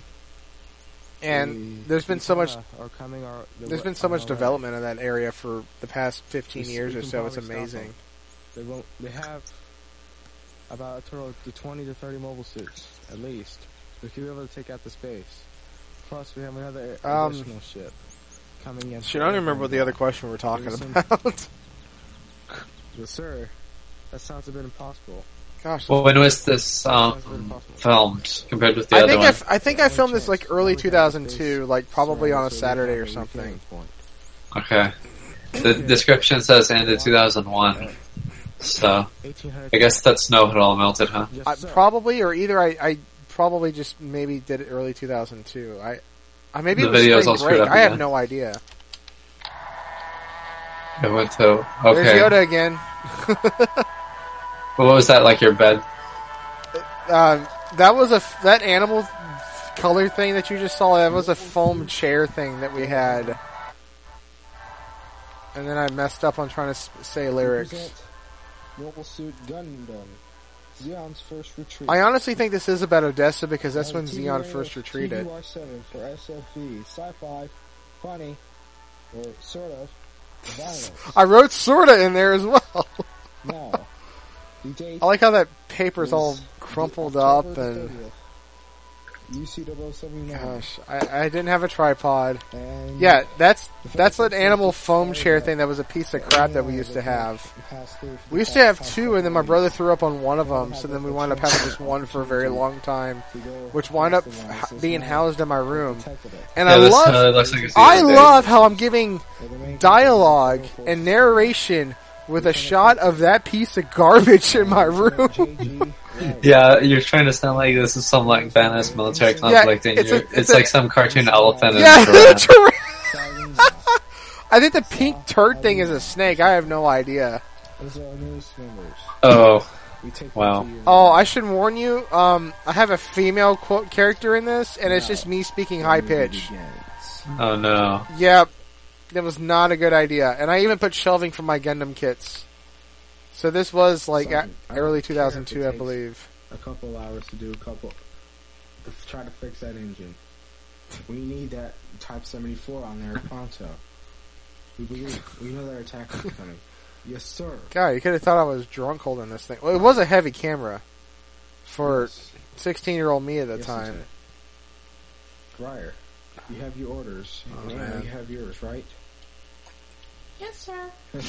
and the there's been so much. Kitana are coming our- the There's we- been so on much our way. development in that area for the past fifteen We- years we or can so. It's probably stop amazing. them. They won't. They have about a total of twenty to thirty mobile suits, at least. We could be able to take out the space. Plus, we have another Um, additional ship coming in. Shit, I don't even remember what the other question we w're talking There's some- about. Yes, sir. That sounds a bit impossible. Gosh, Well, when was this um, filmed compared with the I other think I, one? f- I think I filmed this like early two thousand two, like probably on a Saturday or something. Okay. The description says ended two thousand one. So, I guess that snow had all melted, huh? I, probably, or either I, I probably just maybe did it early two thousand two. I, I maybe The it was video's spring all screwed break. up I have again. no idea. It went to... There's Okay. Yoda again. What was that, like your bed? Um, that was a f- that animal f- color thing that you just saw. That was a foam chair thing that we had, and then I messed up on trying to s- say lyrics. Mobile Suit Gundam. Zeon's first retreat. I honestly think this is about Odessa because that's Uh, when T V Xeon rating first of retreated. T V R seven for S F V. Sci-fi, funny, or sort of, violence. I wrote sorta in there as well. Now, the date I like how that paper's is all the crumpled October up the and... thirtieth. U C double oh seven nine. Gosh, I, I didn't have a tripod. And Yeah, that's the that's fact an that animal it's foam fired chair up. thing that was a piece of crap that we Yeah, used the to have. past through for We used the to have past two, couple and then my weeks. brother threw up on one of them, so then we wound up having just one for a very long time, To go which wound up past the ones h- that's being not housed in my room. detected it. And yeah, I this love, uh, looks like a I Xeon love how I'm giving Well, the main dialogue concept and narration with a shot of that piece of garbage in my room. J G Wright. Yeah, you're trying to sound like this is some like Venice military conflict, and it's a- you're, it's it's, a- like some cartoon elephant. Yeah, in a giraffe. Silence. I think the pink turd thing is a snake. I have no idea. Those are our newest members. Oh, We take Wow. them to you Oh, now. I should warn you. Um, I have a female quote character in this, and it's Now, just me speaking the high movie pitch. begins. oh no. Yep, that was not a good idea. And I even put shelving for my Gundam kits. So this was like a- Something. I early don't care if it two thousand two, I takes believe. A couple hours to do a couple. To try to fix that engine. We need that Type seventy-four on there pronto. We believe. We know their attack is coming. Yes, sir. God, you could have thought I was drunk holding this thing. Well, it was a heavy camera for Yes. sixteen-year-old me at the Yes, time. Lieutenant. Briar, you have your orders. Oh, and man. you have yours, right? Yes, sir.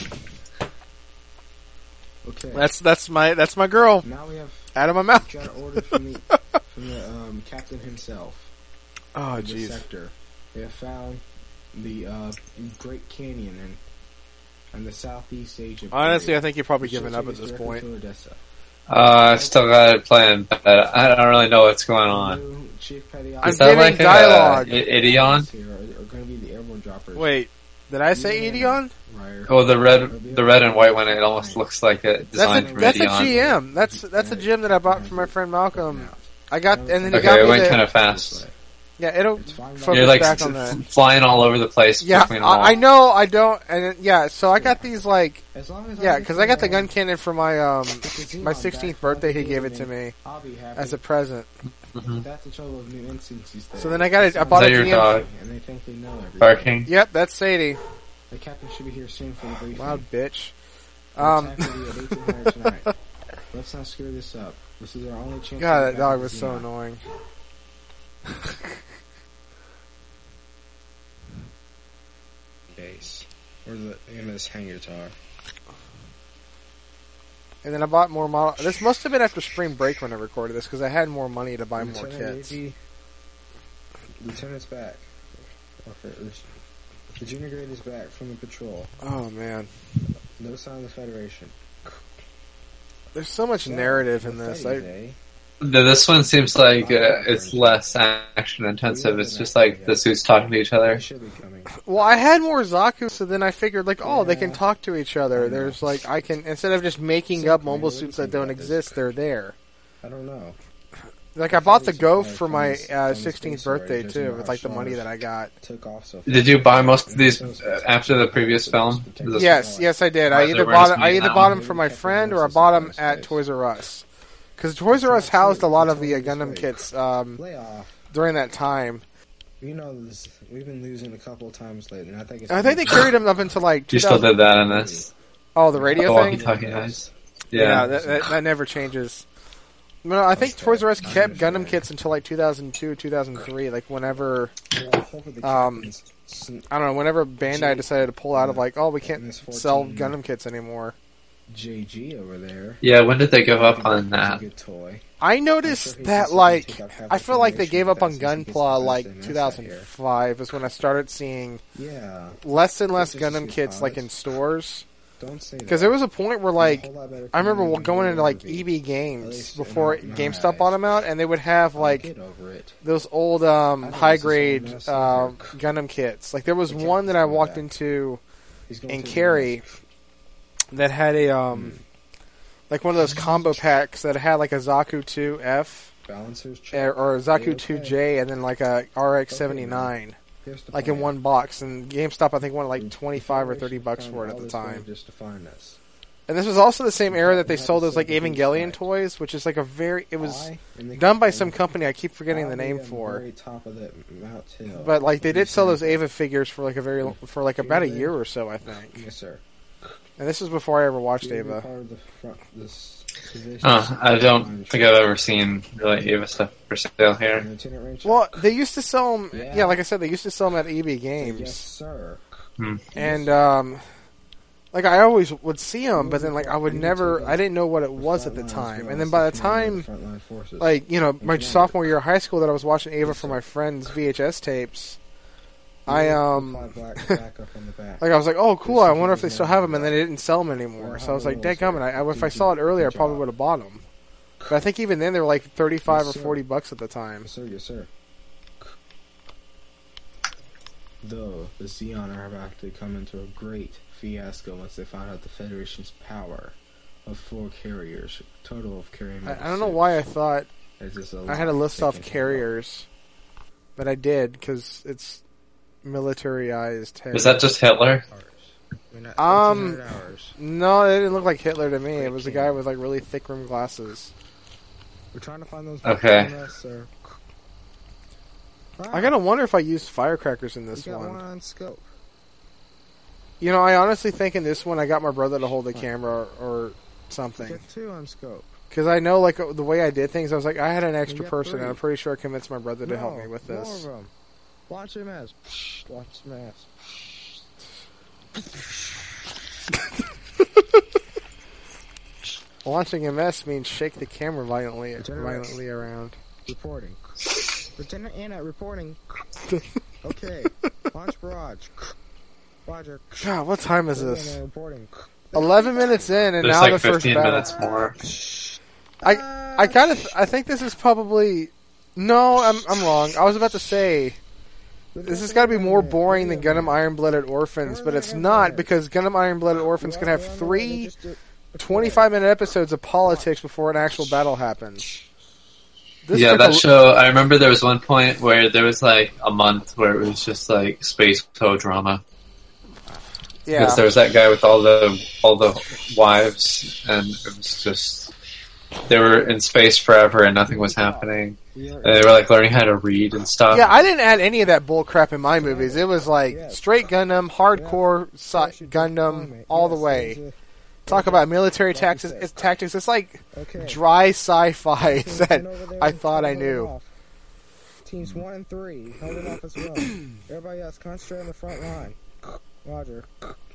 Okay. That's that's my that's my girl. now we have Out of my mouth. got an order from the from the um, captain himself. Oh, of the jeez. sector. They have found the uh, Great Canyon and and the southeast Asia. Honestly, I area. think you're probably The giving ship up at takes this directly point. to Odessa. Uh, I still got it playing, but I don't really know what's going on. New Chief Petty I'm Is that giving like dialogue. a, a Ideon? Here are, are going to be the airborne droppers. Wait, did I say Edeon? Briar. Oh, the red, the red and white one. It almost looks like a That's design a from that's a Ideon. G M. That's that's a gym that I bought from my friend Malcolm. I got and then he Okay, got it me went the, kind of fast. yeah. It'll It's fine. focus You're like back f- on that. f- flying all over the place. Yeah, between them all. I, I know. I don't. And then- yeah, so I got these like As long as yeah, because I got the gun can. cannon for my um my sixteenth birthday. He gave it to me I'll be happy. as a present. Mhm. That's the trouble with new instincts these days. So then I got it. I Is bought that a your G M. dog And they think they know everything. barking? Yep, that's Sadie. The captain should be here soon for the briefing. Loud bitch. The Um, attack will be at eighteen hundred tonight. Let's not screw this up. This is our only chance. God, to that get dog back was to so Xeon. annoying. Base. Where's the name of this hangar tower? And then I bought more model. This must have been after spring break when I recorded this because I had more money to buy more Lieutenant kits. Davey, Lieutenant's back. The junior grade is back from the patrol. Oh man, No sign of the Federation. there's so much narrative in this. I, eh? The- This one seems like uh, it's less action intensive. It's just like the suits talking to each They other. should be coming. well, I had more Zaku, so then I figured like, oh, they can Yeah. talk to each other. I know. There's like I can instead of just making So, up Commander, mobile what do you suits that think don't about this? exist. They're there. I don't know. Like I I bought thought the it was Ghost like for from my this- uh, from the sixteenth space already, birthday just too, about with like the money Shaw's that I got. Took off so Did you buy most of these fast. uh, after the previous film? Is this- Yes, yes, I did. I Why is either there bought it, awareness I being either that bought one? them for my friend or I bought them at Toys R Us. Because Toys R Us housed a lot of the uh, Gundam kits um, Lay off. during that time. You know this. We've been losing a couple of times lately, and I think it's. I think they carried them up until like You two still thousand. did that in this. Oh, the radio The thing. walkie-talkie guys. Yeah, Yeah. that, that, that never changes. No, I think Okay. Toys R Us kept I Gundam understand. kits until like two thousand two, two thousand three. Like whenever Well, hopefully the Um, captain's sn- I don't know, whenever Bandai G- decided to pull out of like, oh, we Miss can't fourteen. sell Gundam kits anymore. J G over there. Yeah, when did they give up on It's a that? good toy. I I'm noticed sure he that can like take out half I the feel like they Federation gave with up on that since he gets Gunpla the like best in two thousand five is when I started seeing Yeah. less and less This is Gundam just kits like in odds. stores. Don't say that. Because there was a point where like There's a whole lot better I remember community going than into like movie. E B At Games least before in my GameStop eyes. bought them out, and they would have I'll like get over it. those old um, I think high this is grade so messy. uh, Gundam kits. Like there was We can't one that I do walked that. into He's going in through the Cary mask. that had a um like one of those combo packs that had like a Zaku two F Balancers or, check. or a Zaku Okay. two J and then like a R X seventy-nine Here's the like in plan. one box, and GameStop I think wanted like The twenty-five or Federation thirty bucks found for it all at the this way time. Just to find us. And this was also the same era that they sold those like Evangelion toys, which is like a very. It was done by some company I keep forgetting the name for. Very top of the Mount Hill. But like they did sell those Eva figures for like a very for like about a year or so, I think. Yes, sir. And this was before I ever watched You Eva. part of the front- this position. Oh, I don't think I've ever seen really Eva stuff for sale here. Lieutenant Ranger? Well, they used to sell them. Yeah. Yeah, like I said, they used to sell them at E B Yes, Games, sir. Hmm. and um, like I always would see them, but then like I would never. I didn't know what it was at the time, and then by the time. Like, you know, my sophomore year of high school that I was watching Ava from my friend's V H S tapes, I, um, like, I was like, oh, cool, I wonder if they still have them, and then they didn't sell them anymore. So I was like, dadgummit, I, I, if I saw it earlier, I probably would have bought them. But I think even then they were like thirty-five or forty bucks at the time. Yes, sir, yes, sir. Though, the Xeon are about to come into a great fiasco once they find out the Federation's power of four carriers, total of carrying. I, I don't know why I thought I had to list off carriers, but I did, because it's militarized. Is that just Hitler? Um, no, it didn't look like Hitler to me. It was a guy with like really thick rimmed glasses. We're trying to find those. Okay. Us, sir. I gotta wonder if I used firecrackers in this we got one. one on scope. You know, I honestly think in this one I got my brother to hold the camera or, or something. We got two on scope. Because I know, like, the way I did things, I was like, I had an extra got person, three. and I'm pretty sure I convinced my brother to no, help me with more this. of them. Launch him as. Launch him as. Launching a mess means shake the camera violently, Lieutenant violently around. Reporting. Lieutenant Anna reporting. Okay. Launch barrage. Roger. God, what time is Lieutenant this? Anna reporting. Eleven minutes in, and There's now like the first fifteen battle. minutes more. I I kind of I think this is probably no, I'm I'm wrong. I was about to say this has got to be more boring than Gundam Iron Blooded Orphans, but it's not, because Gundam Iron Blooded Orphans can have three twenty-five minute episodes of politics before an actual battle happens. This Yeah, took that a- show, I remember there was one point where there was like a month where it was just like space co-drama. yeah. Because there was that guy with all the all the wives, and it was just they were in space forever and nothing was happening. And they were like learning how to read and stuff. Yeah, I didn't add any of that bull crap in my movies. It was like straight Gundam, hardcore si- Gundam, all the way. Talk about military tactics. It's tactics. It's like Okay. dry sci-fi that I thought I knew. Teams one and three, hold it off as well. Everybody else, concentrate on the front line. Roger.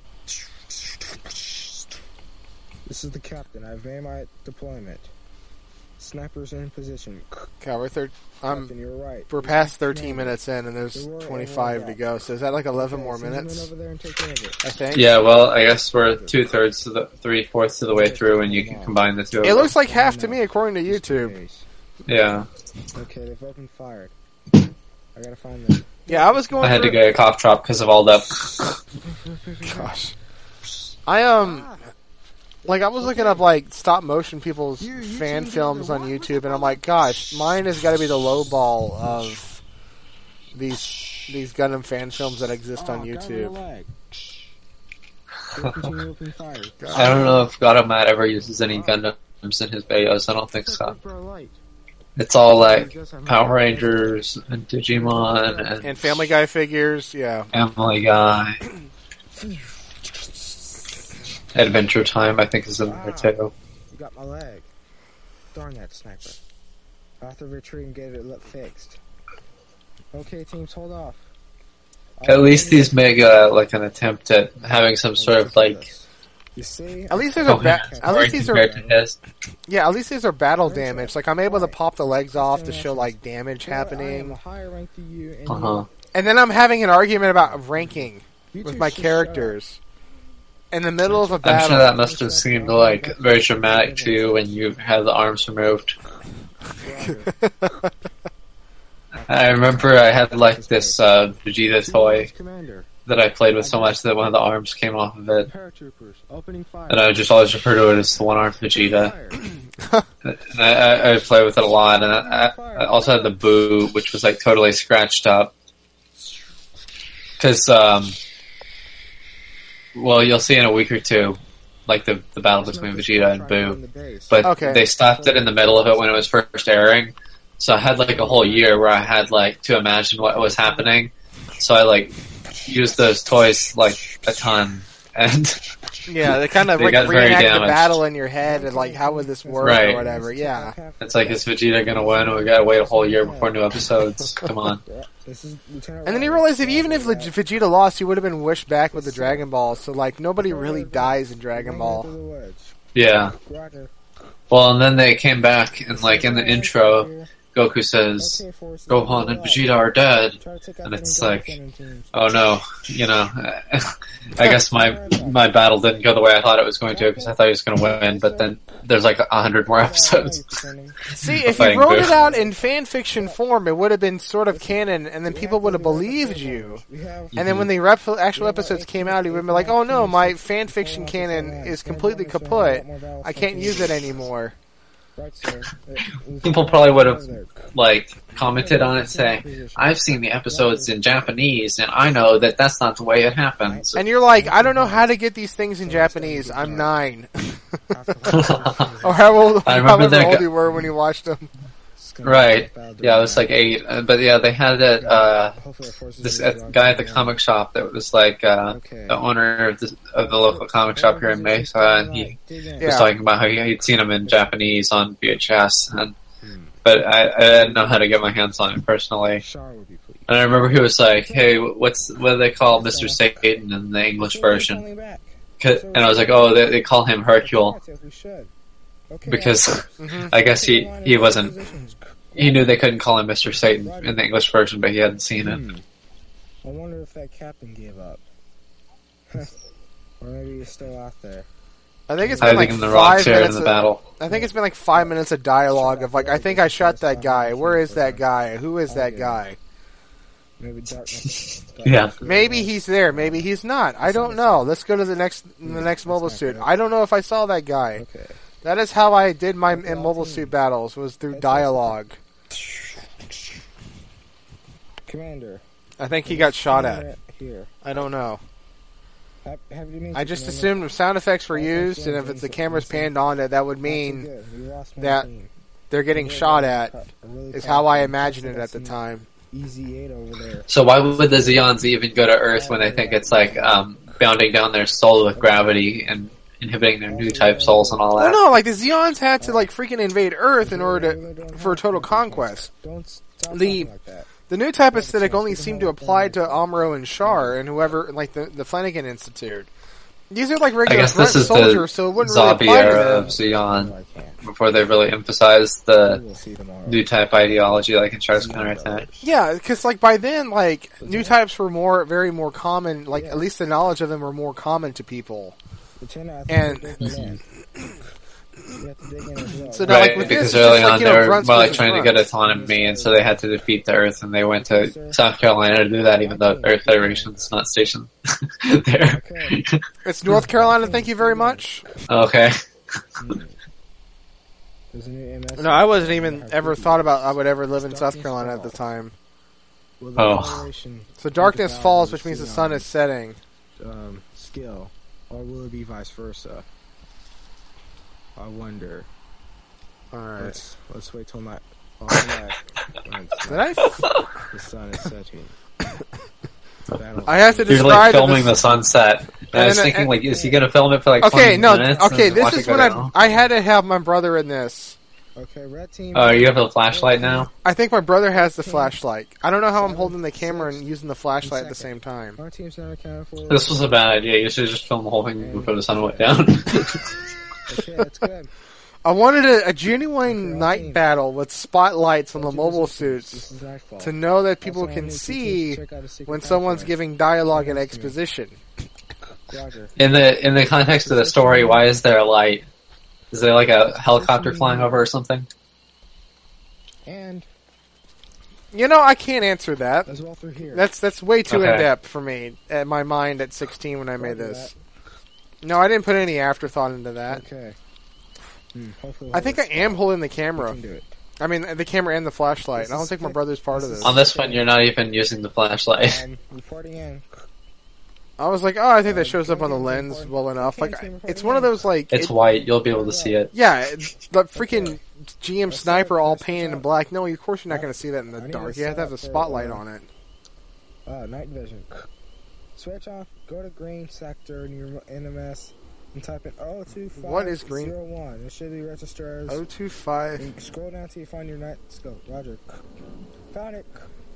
This is the captain. I've made my deployment. Snipers in position. God, we're thir- um, Captain, you're right. we're past thirteen minutes in, and there's twenty-five to go. So is that like eleven more Send him minutes? over there and take over. I think. Yeah, well, I guess we're two thirds to the three fourths of the way through, and you can combine the two. of It them. looks like half to me, according to YouTube. Yeah, Okay, they've opened fired. I gotta find them. Yeah, I was going. I had to through- get a cough drop because of all that. Gosh, I um, like I was looking up like stop motion people's fan films on YouTube, and I'm like, gosh, mine has got to be the low ball of these these Gundam fan films that exist on YouTube. Continue open fire. I don't know if Godomat ever uses any Gundams in his videos. I don't think so. It's all like Power Rangers and Digimon and, And Family Guy figures, yeah. Family Guy. Adventure Time, I think, is in there too. You got my leg. Darn that sniper. I have to retreat and get it look fixed. Okay, teams, hold off. At least these make uh, like an attempt at having some sort of like. You see? At least there's a ba- coherence at least these are compared to his. yeah, at least these are battle damage. Like I'm able to pop the legs off to show like damage happening. Uh huh. And then I'm having an argument about ranking with my characters in the middle of a I'm battle. sure that must have seemed like very dramatic to you when you had the arms removed. I remember I had like this uh, Vegeta toy that I played with so much that one of the arms came off of it, and I would just always refer to it as the one-armed Vegeta. And I, I, I play with it a lot, and I, I also had the Boo, which was like totally scratched up. Because, um, well, you'll see in a week or two like the the battle between Vegeta and Boo, but Okay. they stopped it in the middle of it when it was first airing. So I had like a whole year where I had like to imagine what was happening. So I like used those toys like a ton, and Yeah, they kind of They like got very reenact the damaged. battle in your head and like how would this work Right. or whatever. Yeah. it's like, is Vegeta gonna win? We gotta wait a whole year before new episodes. Come on. And then you realize if even if Leg- Vegeta lost, he would have been wished back with the Dragon Ball. So like nobody really dies in Dragon Ball. Yeah. Well, and then they came back, and like in the intro, Goku says, Gohan and Vegeta are dead. And it's like, oh no, you know, I guess my my battle didn't go the way I thought it was going to because I thought he was going to win, but then there's like a hundred more episodes. See, if you Fighting wrote Boo. it out in fan fiction form, it would have been sort of canon, and then people would have believed you. And then when the rep- actual episodes came out, he would have been like, "Oh no, my fan fiction canon is completely kaput. I can't use it anymore." People probably would have like commented on it saying, I've seen the episodes in Japanese and I know that that's not the way it happens. And you're like, "I don't know how to get these things in Japanese. I'm nine." Or how old, I remember however that old guy- you were when you watched them. Right. Yeah, I was like eight. Uh, But yeah, they had that, uh, this uh, guy at the comic shop that was like, uh, the owner of the, of the local comic shop here in Mesa, and he was Yeah. talking about how he, he'd seen them in Japanese on V H S, and, but I, I didn't know how to get my hands on it personally. And I remember he was like, hey, what's, what do they call Mister Satan in the English version? 'Cause- And I was like, oh, they, they call him Hercule, because Mhm. I guess he, he wasn't, he knew they couldn't call him Mister Satan in the English version, but he hadn't seen it. Hmm. I wonder if that captain gave up. Or maybe he's still out there. I think it's I been like think in the rock five chair in minutes. the Of, battle. I think it's been like five minutes of dialogue of like, I think I shot that guy. Where is that guy? Who is that guy? Maybe darkness. Yeah. Maybe he's there. Maybe he's not. I don't know. Let's go to the next the next mobile suit. I don't know if I saw that guy. Okay. That is how I did my in mobile suit battles, was through dialogue. Commander. I think he got shot at. Commander Here. I don't know. Have, have you I just assumed if sound effects were used, and if it's the camera's panned on it, that would mean that they're getting shot at, is how I imagined it at the time. Easy eight over there. So why would the Zeons even go to Earth when they think it's like um, bounding down their soul with gravity and inhibiting their new type souls and all Well, that? no, like the Zeons had to like freaking invade Earth in order to for total conquest. Don't stop The- talking like that. The new type aesthetic only seemed to apply to Amuro and Char and whoever, like the the Flanagan Institute. These are like I regular guess grunt this is soldiers, the so it wouldn't really zombie apply to era them. of Zeon I can't. before they really emphasized the We'll see tomorrow. new type ideology like in Char's Counterattack. Yeah, because like by then, like new types were more, very more common. Like at least the knowledge of them were more common to people. Lieutenant, I And- think we're digging in. You have to dig in as well. So now, Right, like with because this, it's early just like, on you they know, were grunts more like versus trying to get grunts. autonomy, and so they had to defeat the Earth, and they went to South Carolina to do that, even though the Earth Federation's not stationed there. Okay. It's North Carolina. Thank you very much. Okay. Hmm. There's a new M S No, I wasn't even ever thought about I would ever live in South Carolina at the time. Will the Oh. Federation, So darkness falls, which means the sun is setting. um, skill, or will it be vice versa? I wonder. All right. Let's let's wait till night. Oh, night. When it's Did I? night, the sun is setting. Battle- I have to You're describe like the- filming the sunset. And I was then- thinking, and- like, is he going to film it for like Okay, twenty no. minutes? Okay, and this watch is it go when I down? I had to have my brother in this. Okay, red team. Oh, you have a flashlight now? I think my brother has the flashlight. I don't know how I'm holding the camera and using the flashlight at the same time. Our team's not accounted for. This was a bad idea. You should have just filmed the whole thing before the sun went down. Okay, that's good. I wanted a, a genuine night battle with spotlights on the mobile This suits is nightfall. to know that people Also, I can need to see check out a secret when someone's password. giving dialogue and exposition. Roger. in the in the context of the story, why is there a light? Is there like a helicopter flying over or something? And You know, I can't answer that. as well through here. That's that's way too Okay. in depth for me at my mind at sixteen when I made this. No, I didn't put any afterthought into that. Okay. Hmm, hopefully I think I am holding the we camera. can do it. I mean, the camera and the flashlight. This I don't is think my quick. brother's part of This this. On this one, you're not even using the flashlight. Um, reporting in. I was like, oh, I think that shows up on the lens well enough. Like, I- it's one of those like It's it- white. You'll be able to see it. Yeah, it's the freaking G M Sniper all painted in black. No, of course you're not going to see that in the dark. You have to have the spotlight on it. Uh, night vision. Switch off, go to green sector in your N M S, and type in oh two five What is green? zero one. It should be registered as... oh two five and scroll down till you find your night scope. Roger. Found it.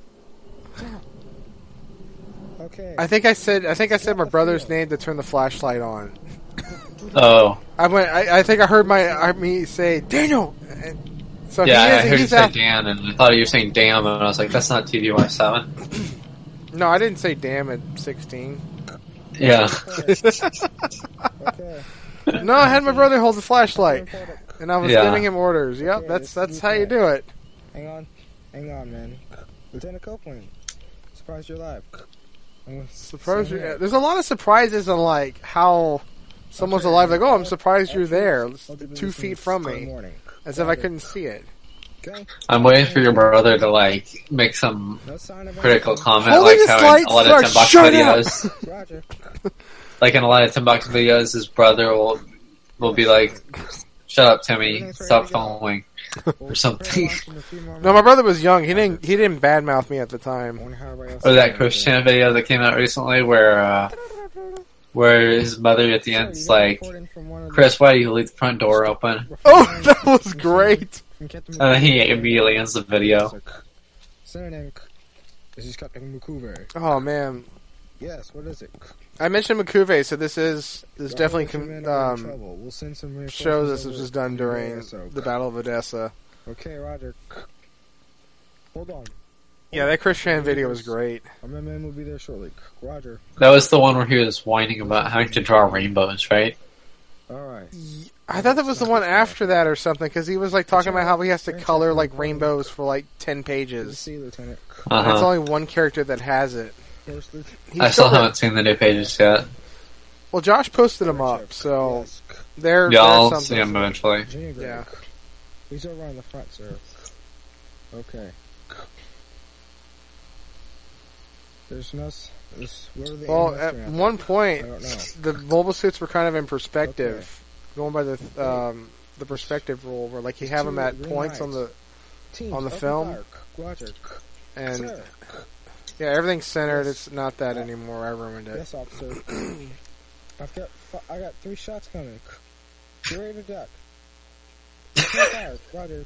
Okay. I think I said I think I said my brother's name to turn the flashlight on. Oh, I went. I, I think I heard my I me say Daniel. And so yeah. he is, I heard you he's say out. Dan, and I thought you were saying damn, and I was like, that's not T V Y seven. No, I didn't say damn at sixteen. Yeah. Okay. No, I had my brother hold the flashlight, and I was Yeah. giving him orders. Yep, Okay, that's this that's is how you okay. do it. Hang on. Hang on, man. Lieutenant Copeland. Surprised you're alive. I'm gonna Surprise! send You, it. there's a lot of surprises on like how someone's alive. Like, oh, I'm surprised you're there, I'll do the two routine feet from tomorrow me, morning. as if I couldn't see it. Okay. I'm waiting for your brother to like make some No sign of critical anything. comment, Holding like this how in light, a lot sir, of Timbuktu shut up! videos, Roger. like in a lot of Timbuktu videos, his brother will will be like, "Shut up, Timmy! Stop following." Or something. No, my brother was young. He didn't. He didn't badmouth me at the time. Or that Chris Chan video that came out recently, where uh, where his mother at the end's like, "Chris, why do you leave the front door open?" Oh, that was great. And then he immediately ends the video. Synonym. This is Captain Mukuve. Oh man, Yes, what is it? I mentioned Makuve, so this is this Y'all definitely let your com- men are in um, trouble. We'll send some reinforcements shows this over was just done during so- the Battle of Odessa. Okay, Roger. Hold on. Yeah, that Chris Chan video was great. Our men will be there shortly. Roger. That was the one where he was whining about having to draw rainbows, right? Alright. I thought that was the one after that or something, because he was like talking about how he has to color like rainbows for like ten Good to pages. see you, Lieutenant. Uh And it's huh. only one character that has it. First, Lieutenant. He I still showed it. haven't seen the new pages yet. Well, Josh posted them up, so Yes. they're, Yeah, they're I'll something. see him eventually. Junior grade. Yeah. He's over on the front, sir. Okay. There's no... s- This, what are the Well, animals at doing out one there? point, I don't know. the mobile suits were kind of in perspective, Okay. going by the um, the perspective rule, where like you have them at Two points green on the Teams, on the open film? fire. Roger. and Sir. yeah, everything's centered. Yes. It's not that anymore. I ruined it. Yes, officer. I've got... fi- I got three shots coming. Get ready to duck. Open fire. Roger.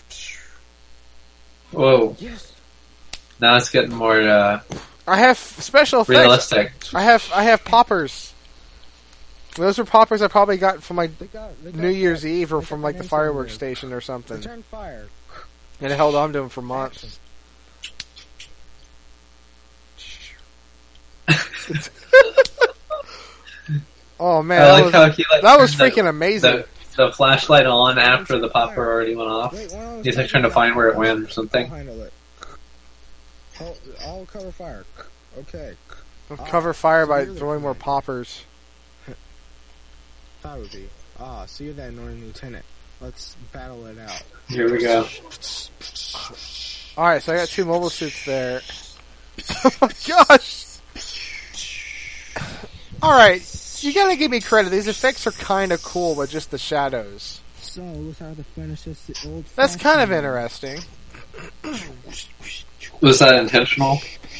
Whoa! Yes. Now it's getting more uh, I have special effects. realistic. I have I have poppers. Those are poppers I probably got from like They got, they got New Year's that. Eve or They from got like the the fireworks inside station or something, Return fire. and I held on to them for months. Oh man, I that like was, how he like that was turned freaking amazing. the, the, the flashlight on after the popper already went off. Wait, one on He's the like trying to find where it went or I'll something. handle it. I'll, I'll cover fire. Okay. Cover fire by throwing more poppers. That would be. Ah, so you're that annoying lieutenant. Let's battle it out. Here we go. Alright, so I got two mobile suits there. Oh my gosh! Alright, you gotta give me credit. These effects are kinda cool, but just the shadows. So, let's have to finish this the old That's kind of interesting. Was that intentional?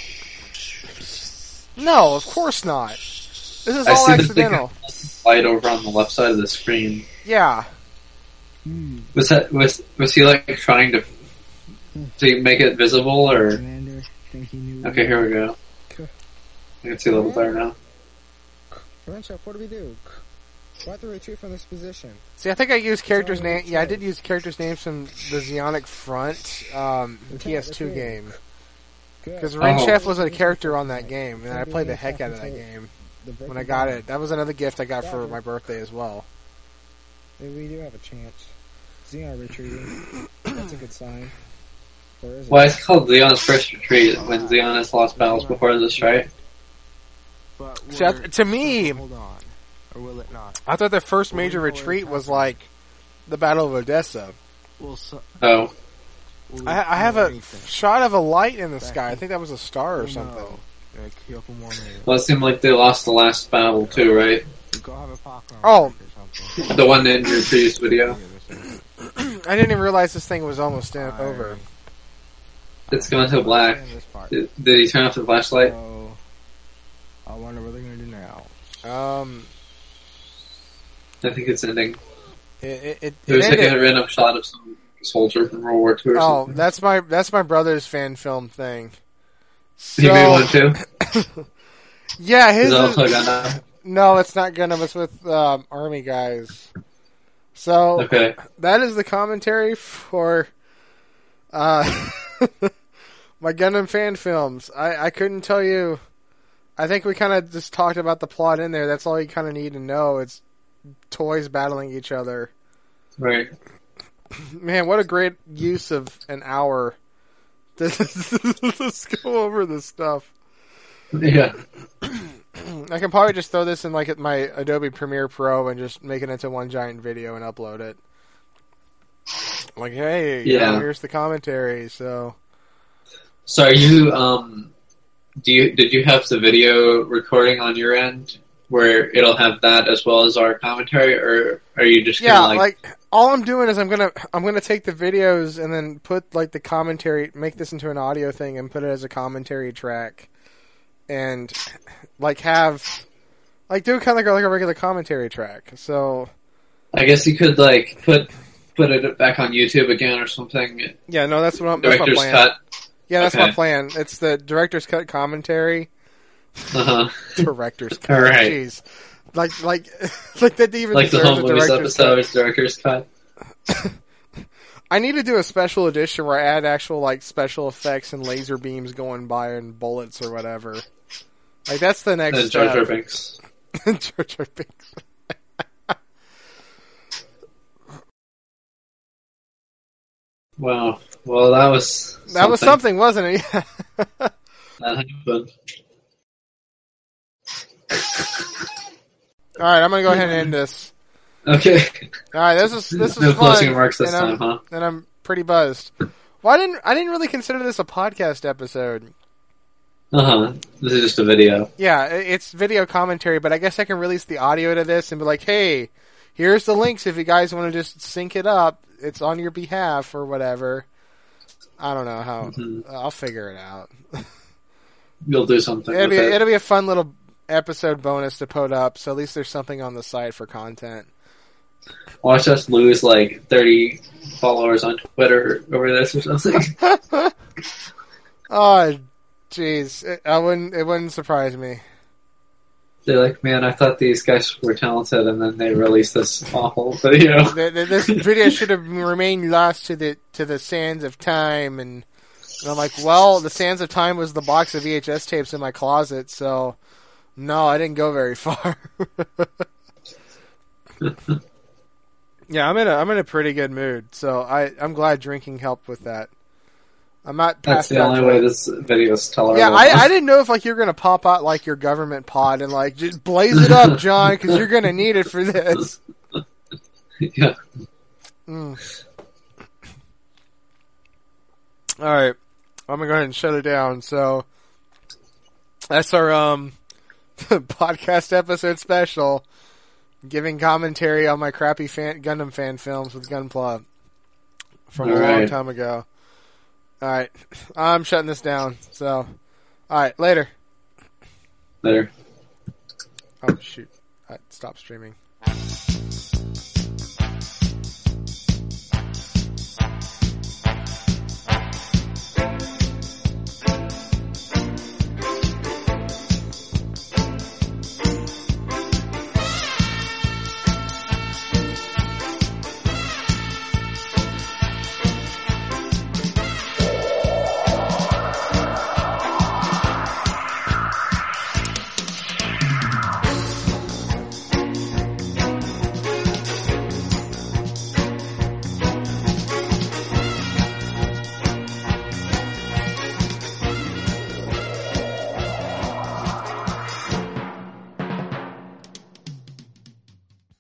No, of course not. This is I all see the accidental. light over on the left side of the screen. Yeah. Hmm. Was that was was he like trying to to make it visible or? Commander, think he knew. Okay, here we go. Okay. I can see a little better now. Rancho, what do we do? Why have to retreat from this position? See, I think I used characters' name. Yeah, I did use characters' names from the Zionic Front um, P S two game. Good. Because Oh. Ring Chef was a character on that game, and I played the heck out of that game The when I got it. That was another gift I got for my birthday as well. Maybe we do have a chance. Xeon retreating. That's a good sign. Or is it? Why is it called Xeon's First Retreat when Xeon has lost battles before this, right? But See, I- we're- to me, hold on, or will it not? I thought the first major retreat was like the Battle of Odessa. Will so, Oh, will I, it I have know a anything? shot of a light in the sky. I think that was a star or Oh, something. no. Yeah, kill for more minutes. Well, it seemed like they lost the last battle too, right? Go have a popcorn. Oh. Or something. The one in your previous video. I didn't even realize this thing was almost in, over. It's going to black. In this part. Did, did he turn off the flashlight? So, I wonder what they're gonna do now. Um, I think it's ending. it it, it, It was it like ended- a random shot of some soldier from World War Two or Oh, something. that's my that's my brother's fan film thing. So, He made one too? yeah, his Is it is, also Gundam? no, it's not Gundam. It's with um, Army guys. So Okay. that is the commentary for uh, my Gundam fan films. I, I couldn't tell you. I think we kind of just talked about the plot in there. That's all you kind of need to know. It's toys battling each other. Right. Man, what a great use of an hour. Let's go over this stuff. Yeah. I can probably just throw this in like at my Adobe Premiere Pro and just make it into one giant video and upload it. Like, hey, you Yeah. know, here's the commentary. So, So are you, um, do you, did you have the video recording on your end where it'll have that as well as our commentary, or are you just yeah, gonna like, like all I'm doing is I'm gonna I'm gonna take the videos and then put like the commentary, make this into an audio thing and put it as a commentary track, and like have like do kind of like a, like a regular commentary track. So I guess you could like put, put it back on YouTube again or something, yeah, no, that's what I'm, that's my director's plan. cut. Yeah, that's my Okay. plan. It's the director's cut commentary. Uh-huh. Director's cut. All right. Jeez. Like, like, like that even Like the deserves Home a Movies director's episode cut. is director's cut. I need to do a special edition where I add actual like special effects and laser beams going by and bullets or whatever. Like that's the next And Jar step. Jar Binks. Jar Jar Binks. Wow. Well, that was That was something, wasn't it? That happened. All right, I'm gonna go ahead and end this. Okay. All right, this is this is No fun, closing remarks this and I'm, time, huh? and I'm pretty buzzed. Well, I didn't I didn't really consider this a podcast episode. Uh huh. This is just a video. Yeah, i- it's video commentary, but I guess I can release the audio to this and be like, hey, here's the links if you guys want to just sync it up. It's on your behalf or whatever. I don't know how. Mhm. I'll figure it out. You'll do something It'll with be it. it'll be a fun little episode bonus to put up, so at least there's something on the site for content. Watch us lose like thirty followers on Twitter over this or something. Oh, jeez, It- I wouldn't. It wouldn't surprise me. They're like, man, I thought these guys were talented, and then they released this awful video. Th- th- This video should have remained lost to the to the sands of time, and, and I'm like, well, the sands of time was the box of V H S tapes in my closet, so no, I didn't go very far. Yeah, I'm in a I'm in a pretty good mood, so I I'm glad drinking helped with that. I'm not That's past the that only point. way this video is tolerable. Yeah, I, I didn't know if like you're gonna pop out like your government pod and like just blaze it up, John, because you're gonna need it for this. Yeah. Mm. All right, I'm gonna go ahead and shut it down. So that's our um podcast episode special, giving commentary on my crappy fan, Gundam fan films with Gunpla from All a long right. time ago. All right, I'm shutting this down. So, all right, later. There. Oh shoot! I stopped streaming.